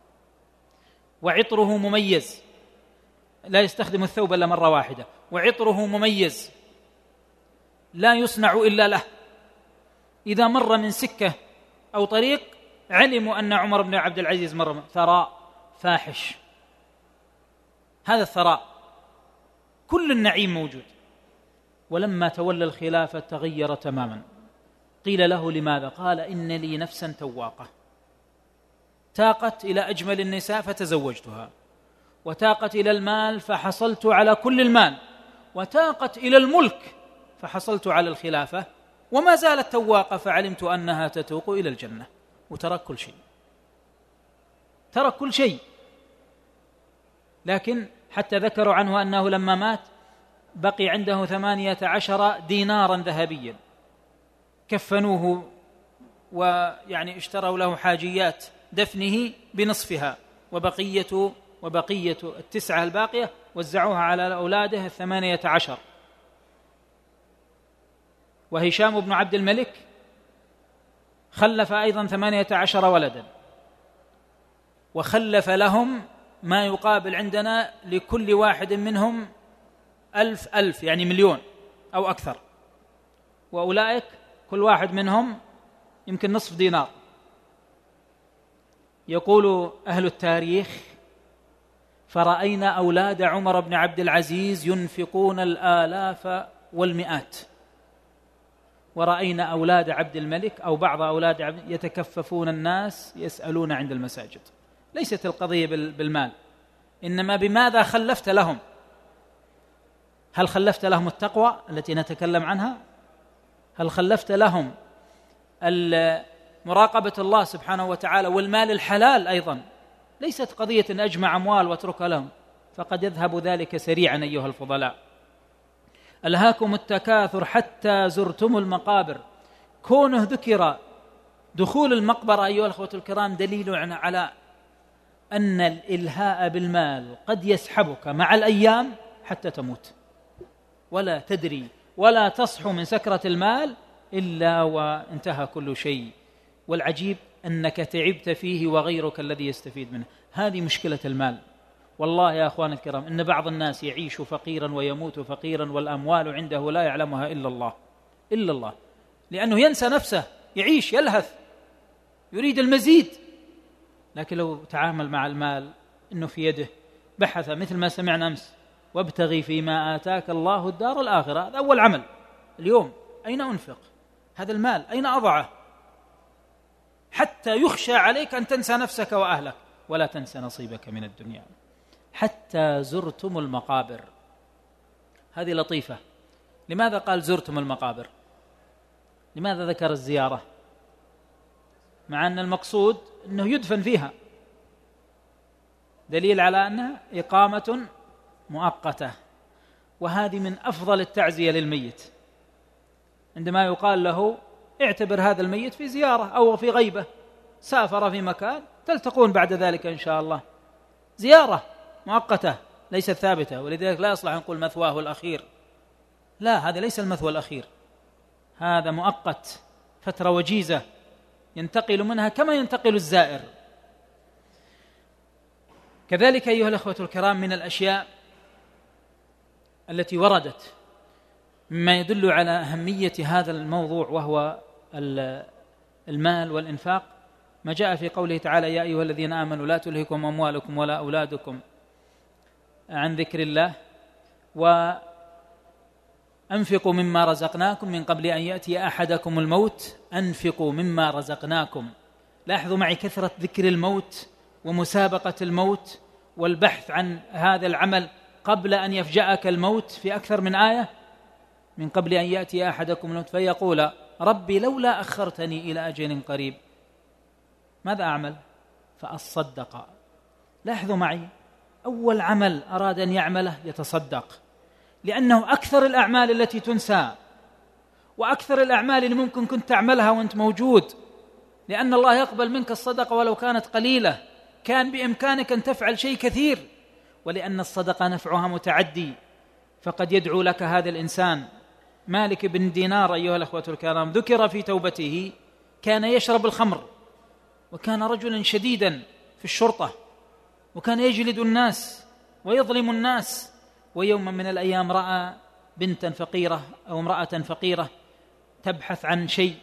وعطره مميز، لا يستخدم الثوب إلا مرة واحدة، وعطره مميز لا يصنع إلا له. إذا مر من سكة أو طريق علموا أن عمر بن عبد العزيز مر. ثراء فاحش، هذا الثراء، كل النعيم موجود. ولما تولى الخلافة تغير تماما. قيل له: لماذا؟ قال: إن لي نفسا تواقة، تاقت إلى أجمل النساء فتزوجتها، وتاقت إلى المال فحصلت على كل المال، وتاقت إلى الملك فحصلت على الخلافة، وما زالت تواقة فعلمت أنها تتوق إلى الجنة. وترك كل شيء، ترك كل شيء. لكن حتى ذكروا عنه أنه لما مات بقي عنده 18 دينارا ذهبيا، كفنوه ويعني اشتروا له حاجيات دفنه بنصفها، وبقية 9 الباقية وزعوها على أولاده 18. وهشام بن عبد الملك خلف أيضا 18 ولدا، وخلف لهم ما يقابل عندنا لكل واحد منهم 1000 يعني 1,000,000 أو أكثر، وأولئك كل واحد منهم يمكن نصف دينار. يقول أهل التاريخ: فرأينا أولاد عمر بن عبد العزيز ينفقون الآلاف والمئات، ورأينا أولاد عبد الملك أو بعض أولاد عبد يتكففون الناس يسألون عند المساجد. ليست القضية بالمال، إنما بماذا خلفت لهم. هل خلفت لهم التقوى التي نتكلم عنها؟ هل خلفت لهم مراقبة الله سبحانه وتعالى والمال الحلال أيضا؟ ليست قضية أن أجمع أموال واتركها لهم، فقد يذهب ذلك سريعا أيها الفضلاء. ألهاكم التكاثر حتى زرتم المقابر. كونه ذكر دخول المقبرة أيها الأخوة الكرام دليل على أن الإلهاء بالمال قد يسحبك مع الأيام حتى تموت، ولا تدري ولا تصحو من سكرة المال إلا وانتهى كل شيء. والعجيب أنك تعبت فيه وغيرك الذي يستفيد منه. هذه مشكلة المال. والله يا أخوان الكرام إن بعض الناس يعيش فقيرا ويموت فقيرا والأموال عنده لا يعلمها إلا الله، إلا الله، لأنه ينسى نفسه، يعيش يلهث يريد المزيد. لكن لو تعامل مع المال إنه في يده، بحث مثل ما سمعنا أمس: وابتغي فيما آتاك الله الدار الآخرة. هذا أول عمل اليوم. أين أنفق هذا المال؟ أين أضعه؟ حتى يخشى عليك أن تنسى نفسك وأهلك. ولا تنسى نصيبك من الدنيا. حتى زرتم المقابر. هذه لطيفة. لماذا قال زرتم المقابر؟ لماذا ذكر الزيارة مع أن المقصود أنه يدفن فيها؟ دليل على أنها إقامة مؤقتة. وهذه من أفضل التعزية للميت، عندما يقال له اعتبر هذا الميت في زيارة أو في غيبة، سافر في مكان، تلتقون بعد ذلك إن شاء الله. زيارة مؤقتة ليست ثابتة. ولذلك لا يصلح أن نقول مثواه الأخير، لا، هذا ليس المثوى الأخير، هذا مؤقت، فترة وجيزة ينتقل منها كما ينتقل الزائر. كذلك أيها الأخوة الكرام من الأشياء التي وردت مما يدل على أهمية هذا الموضوع وهو المال والإنفاق ما جاء في قوله تعالى: يا أيها الذين آمنوا لا تلهكم أموالكم ولا أولادكم عن ذكر الله وأنفقوا مما رزقناكم من قبل أن يأتي أحدكم الموت. أنفقوا مما رزقناكم. لاحظوا معي كثرة ذكر الموت ومسابقة الموت والبحث عن هذا العمل قبل أن يفجأك الموت في أكثر من آية. من قبل أن يأتي أحدكم الموت فيقول ربي لولا أخرتني إلى أجل قريب ماذا أعمل؟ فأصدق. لاحظوا معي أول عمل أراد أن يعمله يتصدق، لأنه أكثر الأعمال التي تنسى وأكثر الأعمال اللي ممكن كنت تعملها وأنت موجود، لأن الله يقبل منك الصدقة ولو كانت قليلة. كان بإمكانك أن تفعل شيء كثير، ولأن الصدقة نفعها متعدي. فقد يدعو لك هذا الإنسان. مالك بن دينار أيها الأخوة الكرام ذكر في توبته كان يشرب الخمر، وكان رجلا شديدا في الشرطة، وكان يجلد الناس ويظلم الناس. ويوما من الأيام رأى بنتا فقيرة أو امرأة فقيرة تبحث عن شيء،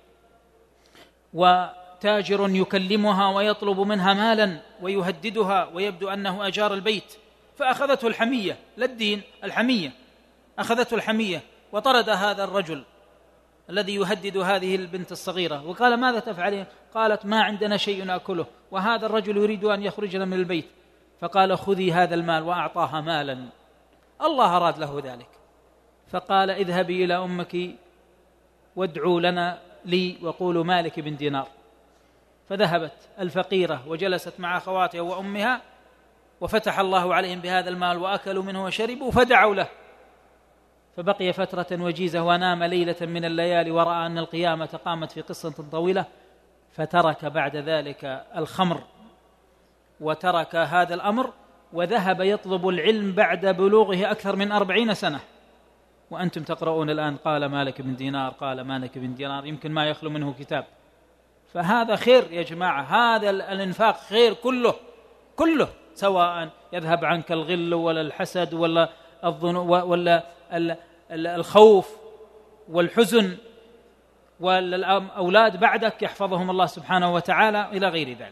وتاجر يكلمها ويطلب منها مالا ويهددها، ويبدو أنه أجار البيت. فأخذته الحمية، لا الدين، الحمية أخذته الحمية، وطرد هذا الرجل الذي يهدد هذه البنت الصغيرة، وقال ماذا تفعلين؟ قالت ما عندنا شيء نأكله وهذا الرجل يريد أن يخرجنا من البيت. فقال خذي هذا المال، وأعطاها مالا. الله أراد له ذلك، فقال اذهبي إلى أمك وادعوا لنا لي وقولوا مالك بن دينار. فذهبت الفقيرة وجلست مع أخواتها وأمها، وفتح الله عليهم بهذا المال وأكلوا منه وشربوا، فدعوا له. فبقي فترة وجيزة ونام ليلة من الليالي، ورأى أن القيامة قامت في قصة طويلة، فترك بعد ذلك الخمر وترك هذا الأمر، وذهب يطلب العلم بعد بلوغه أكثر من 40 سنة. وأنتم تقرؤون الآن قال مالك بن دينار، قال مالك بن دينار، يمكن ما يخلو منه كتاب. فهذا خير يا جماعة، هذا الإنفاق خير كله، سواء يذهب عنك الغل ولا الحسد ولا ولا الخوف والحزن، والأولاد بعدك يحفظهم الله سبحانه وتعالى إلى غير ذلك.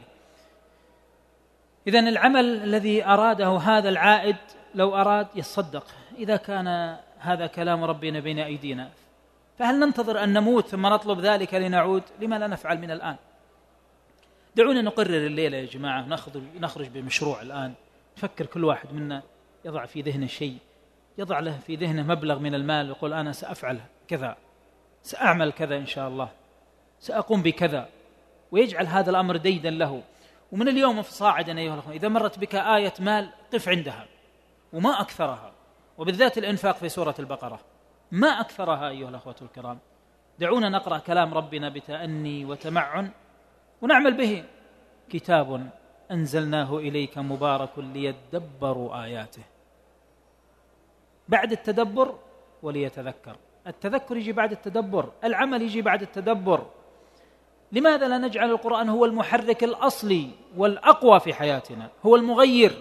إذن العمل الذي أراده هذا العائد لو أراد يصدق، إذا كان هذا كلام ربنا بين أيدينا، فهل ننتظر أن نموت ثم نطلب ذلك لنعود؟ لما لا نفعل من الآن؟ دعونا نقرر الليلة يا جماعة، نخرج بمشروع الآن، نفكر كل واحد منا يضع في ذهنه شيء، يضع له في ذهنه مبلغ من المال، ويقول أنا سأفعل كذا، سأعمل كذا إن شاء الله، سأقوم بكذا، ويجعل هذا الأمر ديدا له. ومن اليوم فصاعدا أيها الأخوة، إذا مرت بك آية مال قف عندها، وما أكثرها، وبالذات الإنفاق في سورة البقرة ما أكثرها أيها الأخوة الكرام. دعونا نقرأ كلام ربنا بتأني وتمعن ونعمل به. كتاب أنزلناه إليك مبارك ليدبروا آياته. بعد التدبر وليتذكر التذكر يجي بعد التدبر، العمل يجي بعد التدبر. لماذا لا نجعل القرآن هو المحرك الأصلي والأقوى في حياتنا، هو المغير؟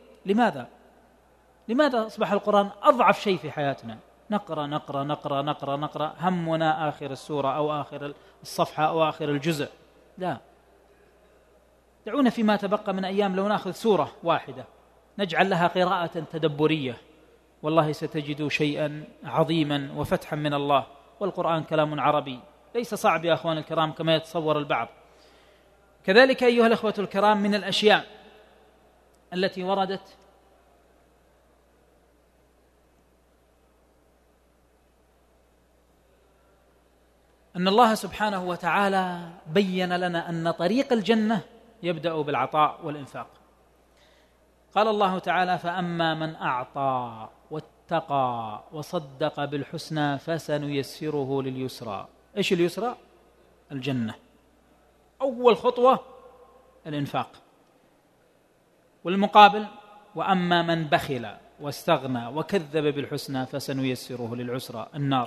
لماذا أصبح القرآن أضعف شيء في حياتنا؟ نقرأ نقرأ نقرأ نقرأ نقرأ، همنا آخر السورة أو آخر الصفحة أو آخر الجزء. لا، دعونا فيما تبقى من أيام لو نأخذ سورة واحدة نجعل لها قراءة تدبرية، والله ستجد شيئا عظيما وفتحا من الله. والقرآن كلام عربي ليس صعب يا أخوان الكرام كما يتصور البعض. كذلك أيها الأخوة الكرام من الأشياء التي وردت أن الله سبحانه وتعالى بين لنا أن طريق الجنة يبدأ بالعطاء والإنفاق. قال الله تعالى: فأما من أعطى واتقى وصدق بالحسنى فسنيسره لليسرى. إيش اليسرى؟ الجنة. أول خطوة الإنفاق. والمقابل: وأما من بخل واستغنى وكذب بالحسنى فسنيسره للعسرى، النار.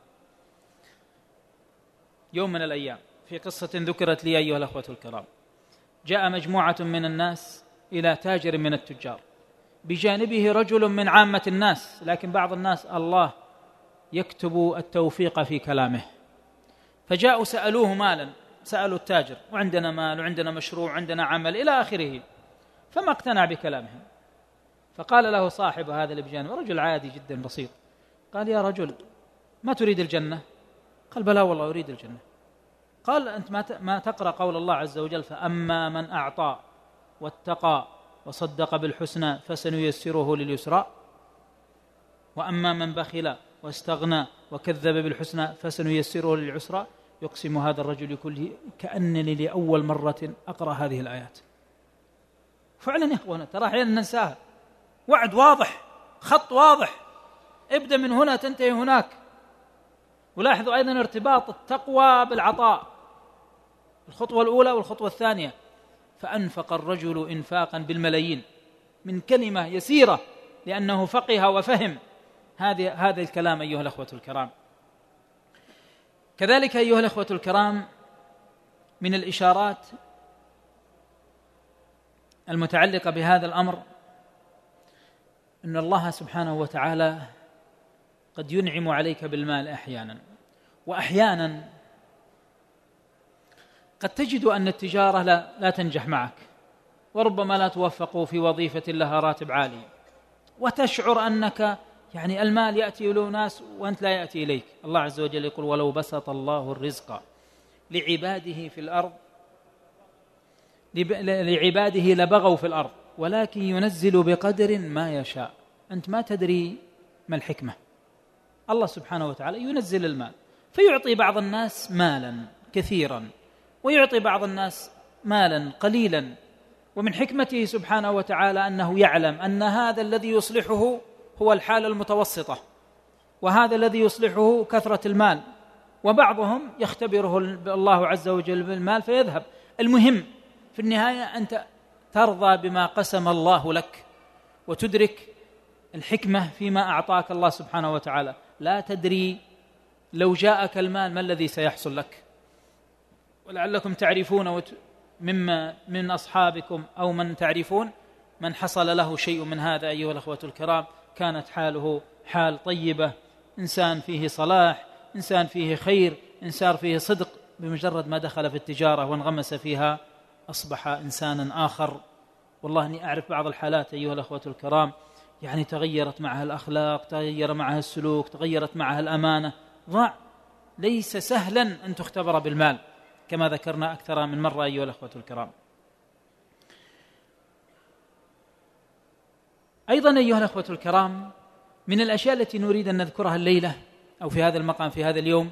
يوم من الأيام في قصة ذكرت لي أيها الأخوة الكرام، جاء مجموعة من الناس إلى تاجر من التجار، بجانبه رجل من عامة الناس، لكن بعض الناس الله يكتب التوفيق في كلامه، فجاءوا سألوه مالا، سألوا التاجر: وعندنا مال وعندنا مشروع وعندنا عمل إلى آخره، فما اقتنع بكلامهم. فقال له صاحب هذا اللي بجانبه، رجل عادي جدا بسيط، قال: يا رجل ما تريد الجنة؟ قال: بلى والله أريد الجنة. قال: أنت ما تقرأ قول الله عز وجل: فأما من أعطى واتقى وصدق بالحسنى فسنيسره لليسرى، وأما من بخل واستغنى وكذب بالحسنى فسنيسره للعسرى. يقسم هذا الرجل يقول: كأنني لأول مرة أقرأ هذه الآيات. فعلا يا أخوانا ترى أحيانا ننساها، وعد واضح، خط واضح، ابدأ من هنا تنتهي هناك. ولاحظوا أيضا ارتباط التقوى بالعطاء، الخطوة الأولى والخطوة الثانية. فأنفق الرجل إنفاقا بالملايين من كلمة يسيرة لأنه فقه وفهم هذا الكلام أيها الأخوة الكرام. كذلك أيها الأخوة الكرام من الإشارات المتعلقة بهذا الأمر أن الله سبحانه وتعالى قد ينعم عليك بالمال أحيانا، وأحيانا قد تجد أن التجارة لا تنجح معك، وربما لا توفق في وظيفة لها راتب عالي، وتشعر أنك يعني المال يأتي له ناس وأنت لا يأتي إليك. الله عز وجل يقول: ولو بسط الله الرزق لعباده في الأرض لعباده لبغوا في الأرض ولكن ينزل بقدر ما يشاء. أنت ما تدري ما الحكمة. الله سبحانه وتعالى ينزل المال فيعطي بعض الناس مالا كثيرا ويعطي بعض الناس مالا قليلا، ومن حكمته سبحانه وتعالى أنه يعلم أن هذا الذي يصلحه هو الحالة المتوسطة، وهذا الذي يصلحه كثرة المال، وبعضهم يختبره الله عز وجل بالمال فيذهب. المهم في النهاية أنت ترضى بما قسم الله لك وتدرك الحكمة فيما أعطاك الله سبحانه وتعالى. لا تدري لو جاءك المال ما الذي سيحصل لك. ولعلكم تعرفون مما من أصحابكم أو من تعرفون من حصل له شيء من هذا أيها الأخوة الكرام، كانت حاله حال طيبة، إنسان فيه صلاح، إنسان فيه خير، إنسان فيه صدق، بمجرد ما دخل في التجارة وانغمس فيها أصبح إنسانا آخر. والله أني أعرف بعض الحالات أيها الأخوة الكرام يعني تغيرت معها الأخلاق، تغير معها السلوك، تغيرت معها الأمانة، ضاع. ليس سهلا أن تختبر بالمال كما ذكرنا أكثر من مرة أيها الأخوة الكرام. أيضا أيها الأخوة الكرام من الأشياء التي نريد أن نذكرها الليلة أو في هذا المقام في هذا اليوم،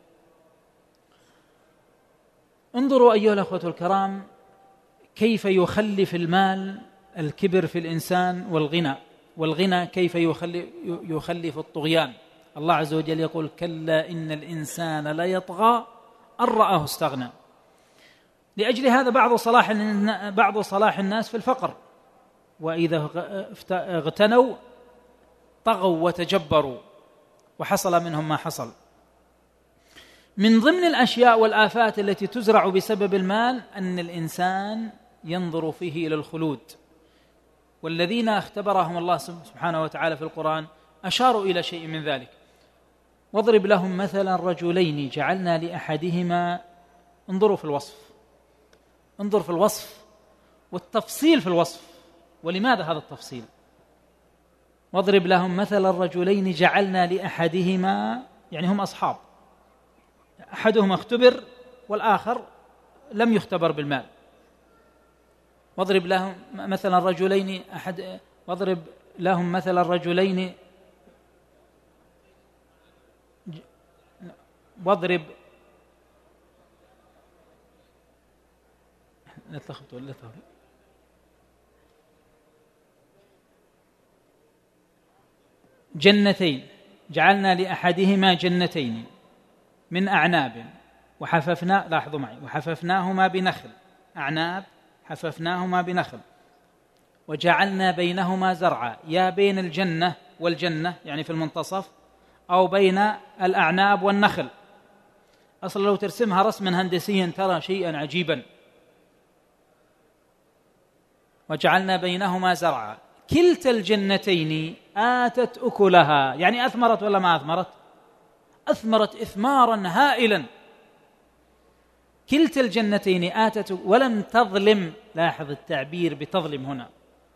انظروا أيها الأخوة الكرام كيف يخلف المال الكبر في الإنسان والغنى كيف يخلف الطغيان. الله عز وجل يقول: كلا إن الإنسان ليطغى أن رآه استغنى. لأجل هذا بعض صلاح الناس في الفقر، وإذا اغتنوا طغوا وتجبروا، وحصل منهم ما حصل. من ضمن الأشياء والآفات التي تزرع بسبب المال أن الإنسان ينظر فيه إلى الخلود، والذين اختبرهم الله سبحانه وتعالى في القرآن أشاروا إلى شيء من ذلك. واضرب لهم مثلا رجلين جعلنا لأحدهما، انظروا في الوصف، انظر في الوصف والتفصيل في الوصف. ولماذا هذا التفصيل؟ واضرب لهم مثلا الرجلين جعلنا لأحدهما، يعني هم أصحاب، أحدهما اختبر والآخر لم يختبر بالمال. واضرب لهم مثلا الرجلين واضرب لهم مثلا الرجلين واضرب جنتين جعلنا لأحدهما جنتين من أعناب لاحظوا معي، وحففناهما بنخل، أعناب حففناهما بنخل، وجعلنا بينهما زرعا، يا بين الجنة والجنة يعني في المنتصف، أو بين الأعناب والنخل. أصلا لو ترسمها رسما هندسيا ترى شيئا عجيبا. وجعلنا بينهما زرعا كلتا الجنتين آتت أكلها، يعني أثمرت ولا ما أثمرت؟ أثمرت إثمارا هائلا. كلتا الجنتين آتت ولم تظلم. لاحظ التعبير بتظلم هنا،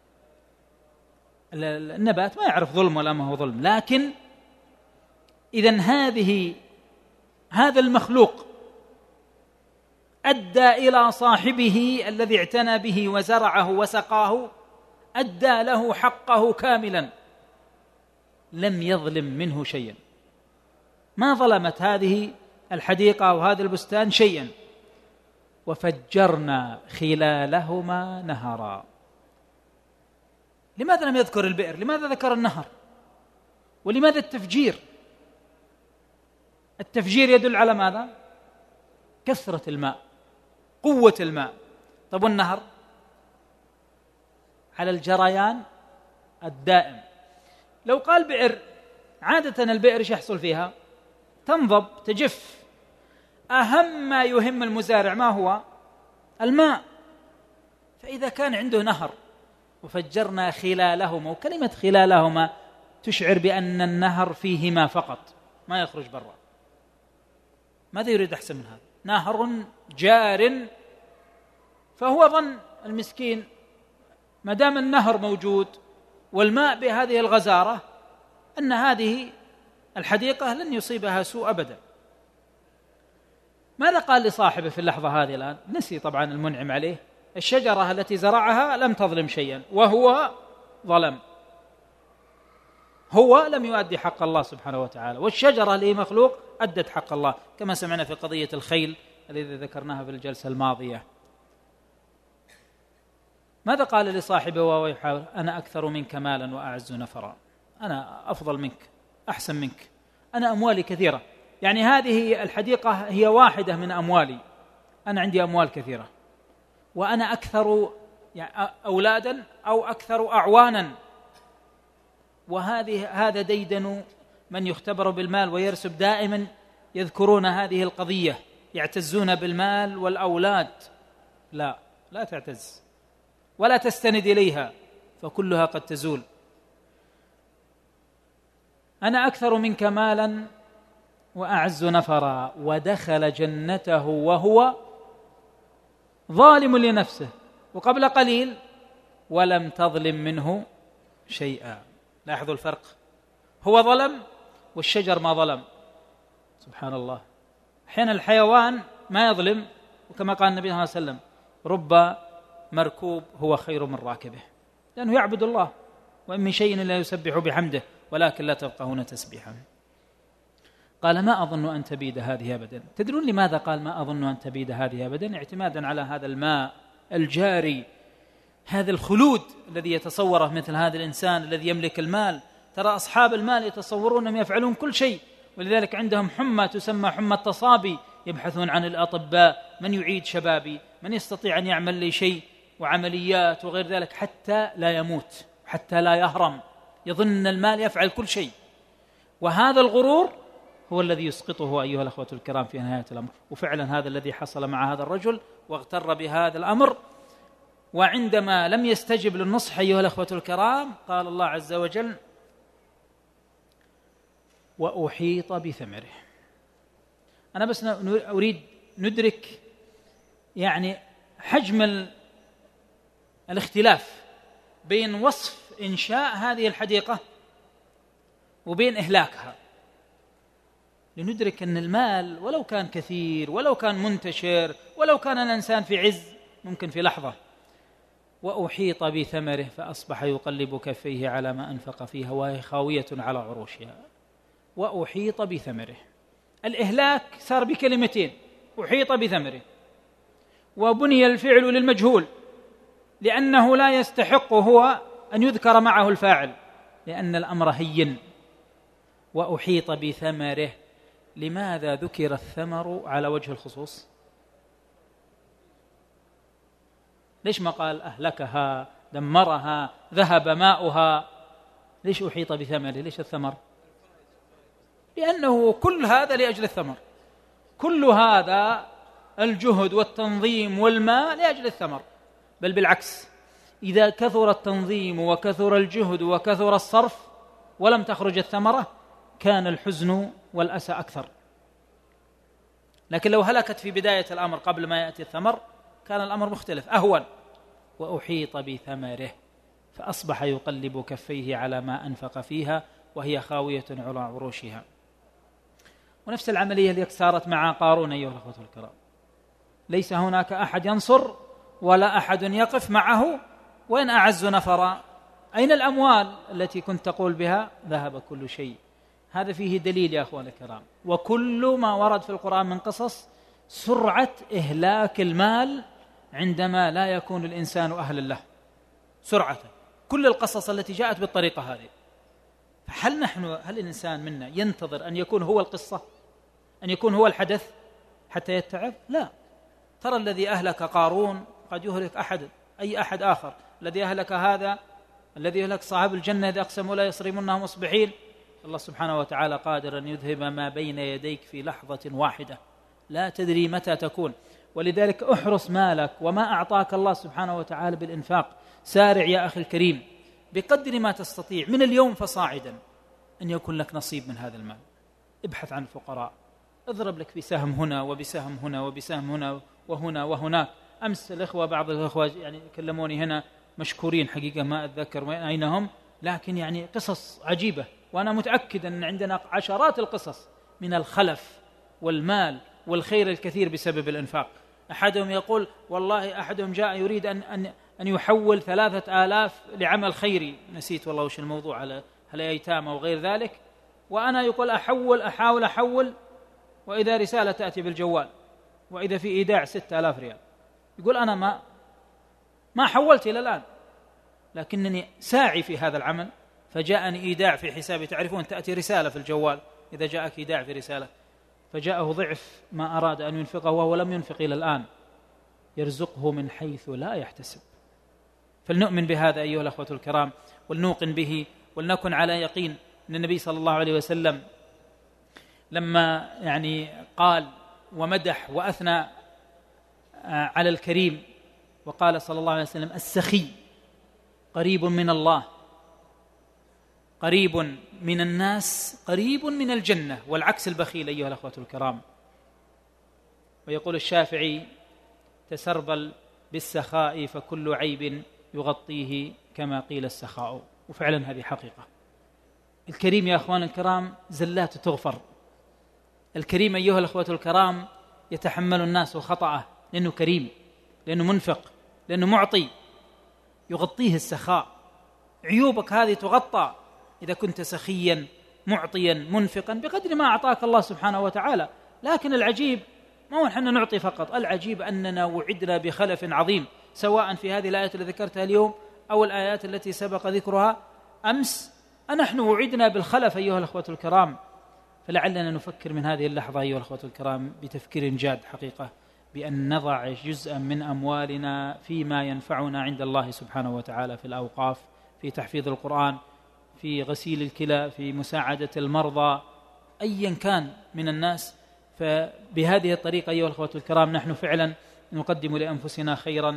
النبات ما يعرف ظلم ولا ما هو ظلم، لكن إذن هذا المخلوق أدى إلى صاحبه الذي اعتنى به وزرعه وسقاه، أدى له حقه كاملا، لم يظلم منه شيئا. ما ظلمت هذه الحديقة أو هذا البستان شيئا. وفجرنا خلالهما نهرا. لماذا لم يذكر البئر؟ لماذا ذكر النهر؟ ولماذا التفجير؟ التفجير يدل على ماذا؟ كثرة الماء، قوة الماء. طب والنهر؟ على الجريان الدائم. لو قال بئر، عادة البئر ايش يحصل فيها؟ تنضب، تجف. أهم ما يهم المزارع ما هو؟ الماء. فإذا كان عنده نهر وفجرنا خلالهما، وكلمة خلالهما تشعر بأن النهر فيه ماء فقط ما يخرج برا. ماذا يريد أحسن من هذا؟ نهر جار. فهو ظن المسكين ما دام النهر موجود والماء بهذه الغزارة أن هذه الحديقة لن يصيبها سوء أبدا. ماذا قال لصاحبه في اللحظة هذه الآن؟ نسي طبعا المنعم عليه. الشجرة التي زرعها لم تظلم شيئا، وهو ظلم. هو لم يؤدي حق الله سبحانه وتعالى، والشجرة اللي هي مخلوق أدت حق الله، كما سمعنا في قضية الخيل الذي ذكرناها في الجلسة الماضية. ماذا قال لصاحبه وهو يحاول؟ أنا أكثر منك مالا وأعز نفرا، أنا أفضل منك، أحسن منك، أنا أموالي كثيرة. يعني هذه الحديقة هي واحدة من أموالي، أنا عندي أموال كثيرة، وأنا أكثر أولادا أو أكثر أعوانا. هذا ديدن من يختبر بالمال ويرسب دائما يذكرون هذه القضية، يعتزون بالمال والأولاد. لا تعتز ولا تستند إليها، فكلها قد تزول. أنا أكثر منك مالا وأعز نفرا. ودخل جنته وهو ظالم لنفسه، وقبل قليل ولم تظلم منه شيئا. لاحظوا الفرق، هو ظلم والشجر ما ظلم. سبحان الله. أحيانا الحيوان ما يظلم، وكما قال النبي صلى الله عليه وسلم رب مركوب هو خير من راكبه، لأنه يعبد الله، وإن من شيء لا يسبح بحمده ولكن لا تفقهون تسبيحه. قال ما أظن أن تبيد هذه أبدا. تدرون لماذا قال ما أظن أن تبيد هذه أبدا؟ اعتمادا على هذا الماء الجاري، هذا الخلود الذي يتصوره مثل هذا الإنسان الذي يملك المال. ترى أصحاب المال يتصورون أنهم يفعلون كل شيء، ولذلك عندهم حمى تسمى حمى التصابي، يبحثون عن الأطباء، من يعيد شبابي، من يستطيع أن يعمل لي شيء، وعمليات وغير ذلك، حتى لا يموت، حتى لا يهرم، يظن أن المال يفعل كل شيء. وهذا الغرور هو الذي يسقطه أيها الأخوة الكرام في نهاية الأمر. وفعلا هذا الذي حصل مع هذا الرجل، واغتر بهذا الأمر، وعندما لم يستجب للنصح أيها الأخوة الكرام قال الله عز وجل: وأحيط بثمره. أنا بس أريد ندرك يعني حجم الاختلاف بين وصف إنشاء هذه الحديقة وبين إهلاكها، لندرك أن المال ولو كان كثير، ولو كان منتشر، ولو كان الإنسان في عز، ممكن في لحظة. وأحيط بثمره فأصبح يقلب كفيه على ما أنفق فيها وهي خاوية على عروشها. وأحيط بثمره، الإهلاك صار بكلمتين: أحيط بثمره، وبني الفعل للمجهول لأنه لا يستحق هو أن يذكر معه الفاعل، لأن الأمر هين. وأحيط بثمره، لماذا ذكر الثمر على وجه الخصوص؟ ليش ما قال أهلكها، دمرها، ذهب ماؤها؟ ليش أحيط بثمره؟ ليش الثمر؟ لأنه كل هذا لأجل الثمر، كل هذا الجهد والتنظيم والماء لأجل الثمر. بل بالعكس، إذا كثر التنظيم وكثر الجهد وكثر الصرف ولم تخرج الثمرة كان الحزن والأسى أكثر. لكن لو هلكت في بداية الأمر قبل ما يأتي الثمر كان الأمر مختلف، أهون. وأحيط بثمره فأصبح يقلب كفيه على ما أنفق فيها وهي خاوية على عروشها. ونفس العملية التي صارت مع قارون أيها الأخوة الكرام، ليس هناك أحد ينصر ولا أحد يقف معه، وإن أعز نفرا. أين الأموال التي كنت تقول بها؟ ذهب كل شيء. هذا فيه دليل يا أخوان الكرام، وكل ما ورد في القرآن من قصص سرعة إهلاك المال عندما لا يكون الإنسان أهلا له، سرعة. كل القصص التي جاءت بالطريقة هذه. هل الإنسان منا ينتظر أن يكون هو القصة، أن يكون هو الحدث حتى يتعظ؟ لا. ترى الذي أهلك قارون قد يهلك أي أحد آخر. الذي أهلك هذا، الذي أهلك صاحب الجنة إذ أقسموا لا يصرمنها مصبحين، الله سبحانه وتعالى قادر أن يذهب ما بين يديك في لحظة واحدة، لا تدري متى تكون. ولذلك احرص مالك وما أعطاك الله سبحانه وتعالى بالإنفاق. سارع يا أخي الكريم بقدر ما تستطيع من اليوم فصاعدا أن يكون لك نصيب من هذا المال. ابحث عن الفقراء، اضرب لك بسهم هنا وبسهم هنا وبسهم هنا وهنا وهناك. أمس بعض الأخوة يعني كلموني هنا مشكورين حقيقة، ما أتذكر أين هم، لكن يعني قصص عجيبة. وأنا متأكد أن عندنا عشرات القصص من الخلف والمال والخير الكثير بسبب الإنفاق. أحدهم يقول والله أحدهم جاء يريد أن يحول 3000 لعمل خيري، نسيت والله وش الموضوع، على أيتام أو غير ذلك. وأنا يقول أحاول أحول، وإذا رسالة تأتي بالجوال وإذا في إيداع 6000 ريال. يقول أنا ما حولت إلى الآن، لكنني ساعي في هذا العمل، فجاءني إيداع في حسابي. تعرفون تأتي رسالة في الجوال إذا جاءك إيداع في رسالة، فجاءه ضعف ما أراد أن ينفقه وهو لم ينفق إلى الآن، يرزقه من حيث لا يحتسب. فلنؤمن بهذا أيها الأخوة الكرام، ولنوقن به، ولنكن على يقين أن النبي صلى الله عليه وسلم لما يعني قال ومدح وأثنى على الكريم، وقال صلى الله عليه وسلم: السخي قريب من الله، قريب من الناس، قريب من الجنة، والعكس البخيل أيها الأخوة الكرام. ويقول الشافعي: تسربل بالسخاء فكل عيب يغطيه كما قيل السخاء. وفعلا هذه حقيقة. الكريم يا أخوان الكرام زلات تغفر. الكريم أيها الأخوة الكرام يتحمل الناس خطأه لأنه كريم، لأنه منفق، لأنه معطي، يغطيه السخاء. عيوبك هذه تغطى إذا كنت سخيا معطيا منفقا بقدر ما أعطاك الله سبحانه وتعالى. لكن العجيب ما هو نحن نعطي فقط، العجيب أننا وعدنا بخلف عظيم، سواء في هذه الآية التي ذكرتها اليوم أو الآيات التي سبق ذكرها أمس. نحن وعدنا بالخلف أيها الأخوة الكرام. فلعلنا نفكر من هذه اللحظة أيها الأخوة الكرام بتفكير جاد حقيقة، بأن نضع جزءا من أموالنا فيما ينفعنا عند الله سبحانه وتعالى، في الأوقاف، في تحفيظ القرآن، في غسيل الكلى، في مساعدة المرضى، أيا كان من الناس. فبهذه الطريقة أيها الأخوة الكرام نحن فعلا نقدم لأنفسنا خيرا.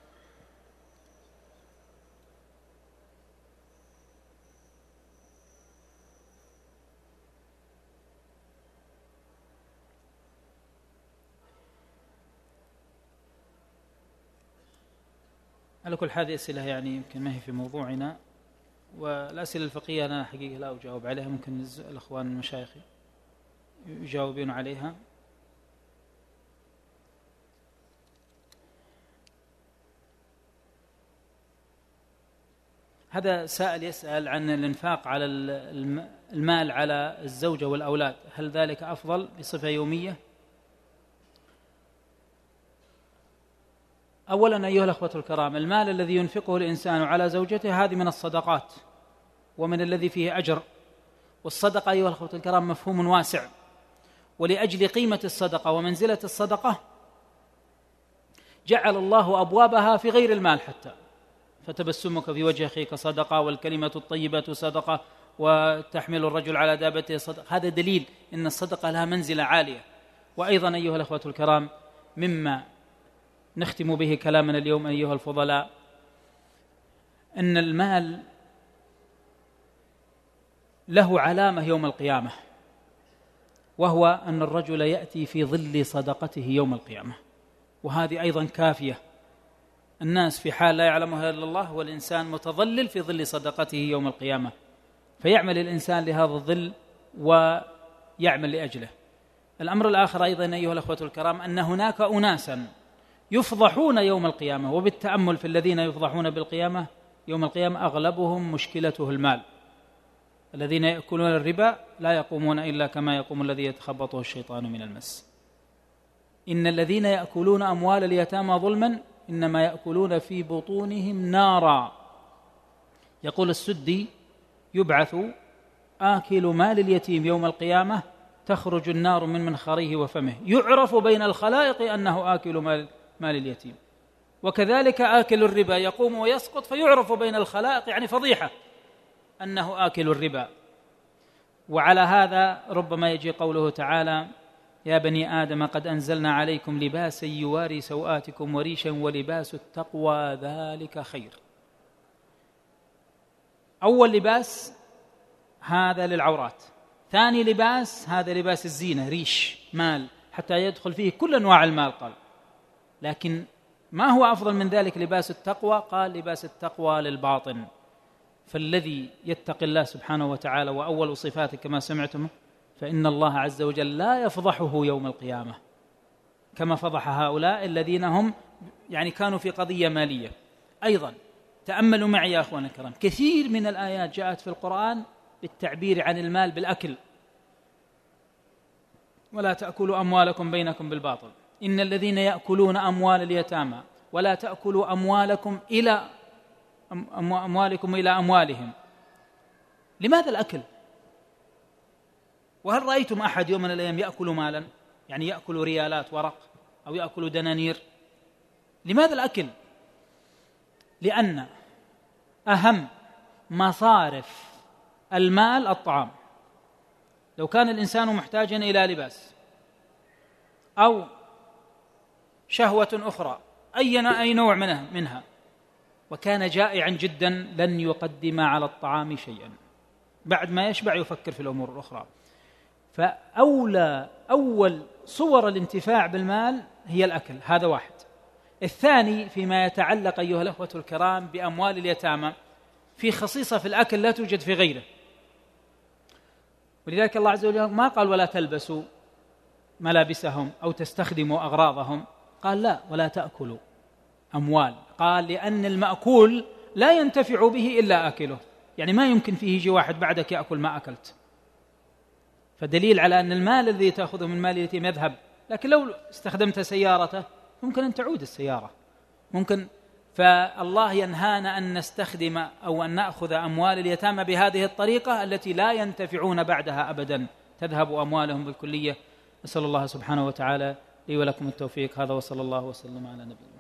على كل هذه أسئلة يعني يمكن ما هي في موضوعنا، والأسئلة الفقهية أنا حقيقة لا أجاوب عليها، ممكن الأخوان المشايخ يجاوبون عليها. هذا سائل يسأل عن الإنفاق على المال على الزوجة والأولاد، هل ذلك أفضل بصفة يومية؟ أولا أيها الأخوة الكرام، المال الذي ينفقه الإنسان على زوجته هذه من الصدقات ومن الذي فيه أجر. والصدقة أيها الأخوة الكرام مفهوم واسع، ولأجل قيمة الصدقة ومنزلة الصدقة جعل الله أبوابها في غير المال حتى، فتبسمك في وجه أخيك صدقة، والكلمة الطيبة صدقة، وتحمل الرجل على دابته صدقة. هذا دليل أن الصدقة لها منزلة عالية. وأيضا أيها الأخوة الكرام مما نختم به كلامنا اليوم أيها الفضلاء، أن المال له علامة يوم القيامة، وهو أن الرجل يأتي في ظل صدقته يوم القيامة، وهذه أيضا كافية. الناس في حال لا يعلمها إلا الله، والإنسان متظلل في ظل صدقته يوم القيامة، فيعمل الإنسان لهذا الظل ويعمل لأجله. الأمر الآخر أيضا أيها الأخوة الكرام أن هناك أناسا يفضحون يوم القيامة، وبالتأمل في الذين يفضحون بالقيامة يوم القيامة أغلبهم مشكلته المال. الذين يأكلون الربا لا يقومون إلا كما يقوم الذي يتخبطه الشيطان من المس. إن الذين يأكلون أموال اليتامى ظلما إنما يأكلون في بطونهم نارا. يقول السدي: يبعث آكل مال اليتيم يوم القيامة تخرج النار من منخريه وفمه، يعرف بين الخلائق أنه آكل مال اليتيم. وكذلك آكل الربا يقوم ويسقط فيعرف بين الخلائق، يعني فضيحة، أنه آكل الربا. وعلى هذا ربما يجي قوله تعالى: يا بني آدم قد أنزلنا عليكم لباسا يواري سوآتكم وريشا ولباس التقوى ذلك خير. أول لباس هذا للعورات، ثاني لباس هذا لباس الزينة، ريش مال، حتى يدخل فيه كل أنواع المال. قال: لكن ما هو أفضل من ذلك لباس التقوى؟ قال: لباس التقوى للباطن. فالذي يتقي الله سبحانه وتعالى، وأول صفاته كما سمعتم، فإن الله عز وجل لا يفضحه يوم القيامة كما فضح هؤلاء الذين هم يعني كانوا في قضية مالية. أيضا تأملوا معي يا أخوان الكرام، كثير من الآيات جاءت في القرآن بالتعبير عن المال بالأكل: ولا تأكلوا أموالكم بينكم بالباطل إن الذين يأكلون أموال اليتامى ولا تأكلوا أموالكم إلى أموالهم. لماذا الأكل؟ وهل رأيتم أحد يوم من الأيام يأكل مالا؟ يعني يأكل ريالات ورق أو يأكل دنانير. لماذا الأكل؟ لأن أهم مصارف المال الطعام. لو كان الإنسان محتاجا إلى لباس أو شهوة أخرى أي نوع منها وكان جائعا جدا لن يقدم على الطعام شيئا، بعد ما يشبع يفكر في الأمور الأخرى. فأول صور الانتفاع بالمال هي الأكل، هذا واحد. الثاني فيما يتعلق أيها الأخوة الكرام بأموال اليتامى، في خصيصة في الأكل لا توجد في غيره. ولذلك الله عز وجل ما قال: ولا تلبسوا ملابسهم أو تستخدموا أغراضهم، قال: لا، ولا تأكلوا أموال. قال: لأن المأكول لا ينتفع به إلا آكله، يعني ما يمكن فيه يجي واحد بعدك يأكل ما أكلت. فدليل على أن المال الذي تأخذه من مال اليتيم يذهب، لكن لو استخدمت سيارته ممكن أن تعود السيارة، ممكن. فالله ينهانا أن نستخدم أو أن نأخذ أموال اليتامى بهذه الطريقة التي لا ينتفعون بعدها أبدا، تذهب أموالهم بالكلية. نسأل الله سبحانه وتعالى لي ولكم التوفيق. هذا وصلى الله وسلم على نبينا.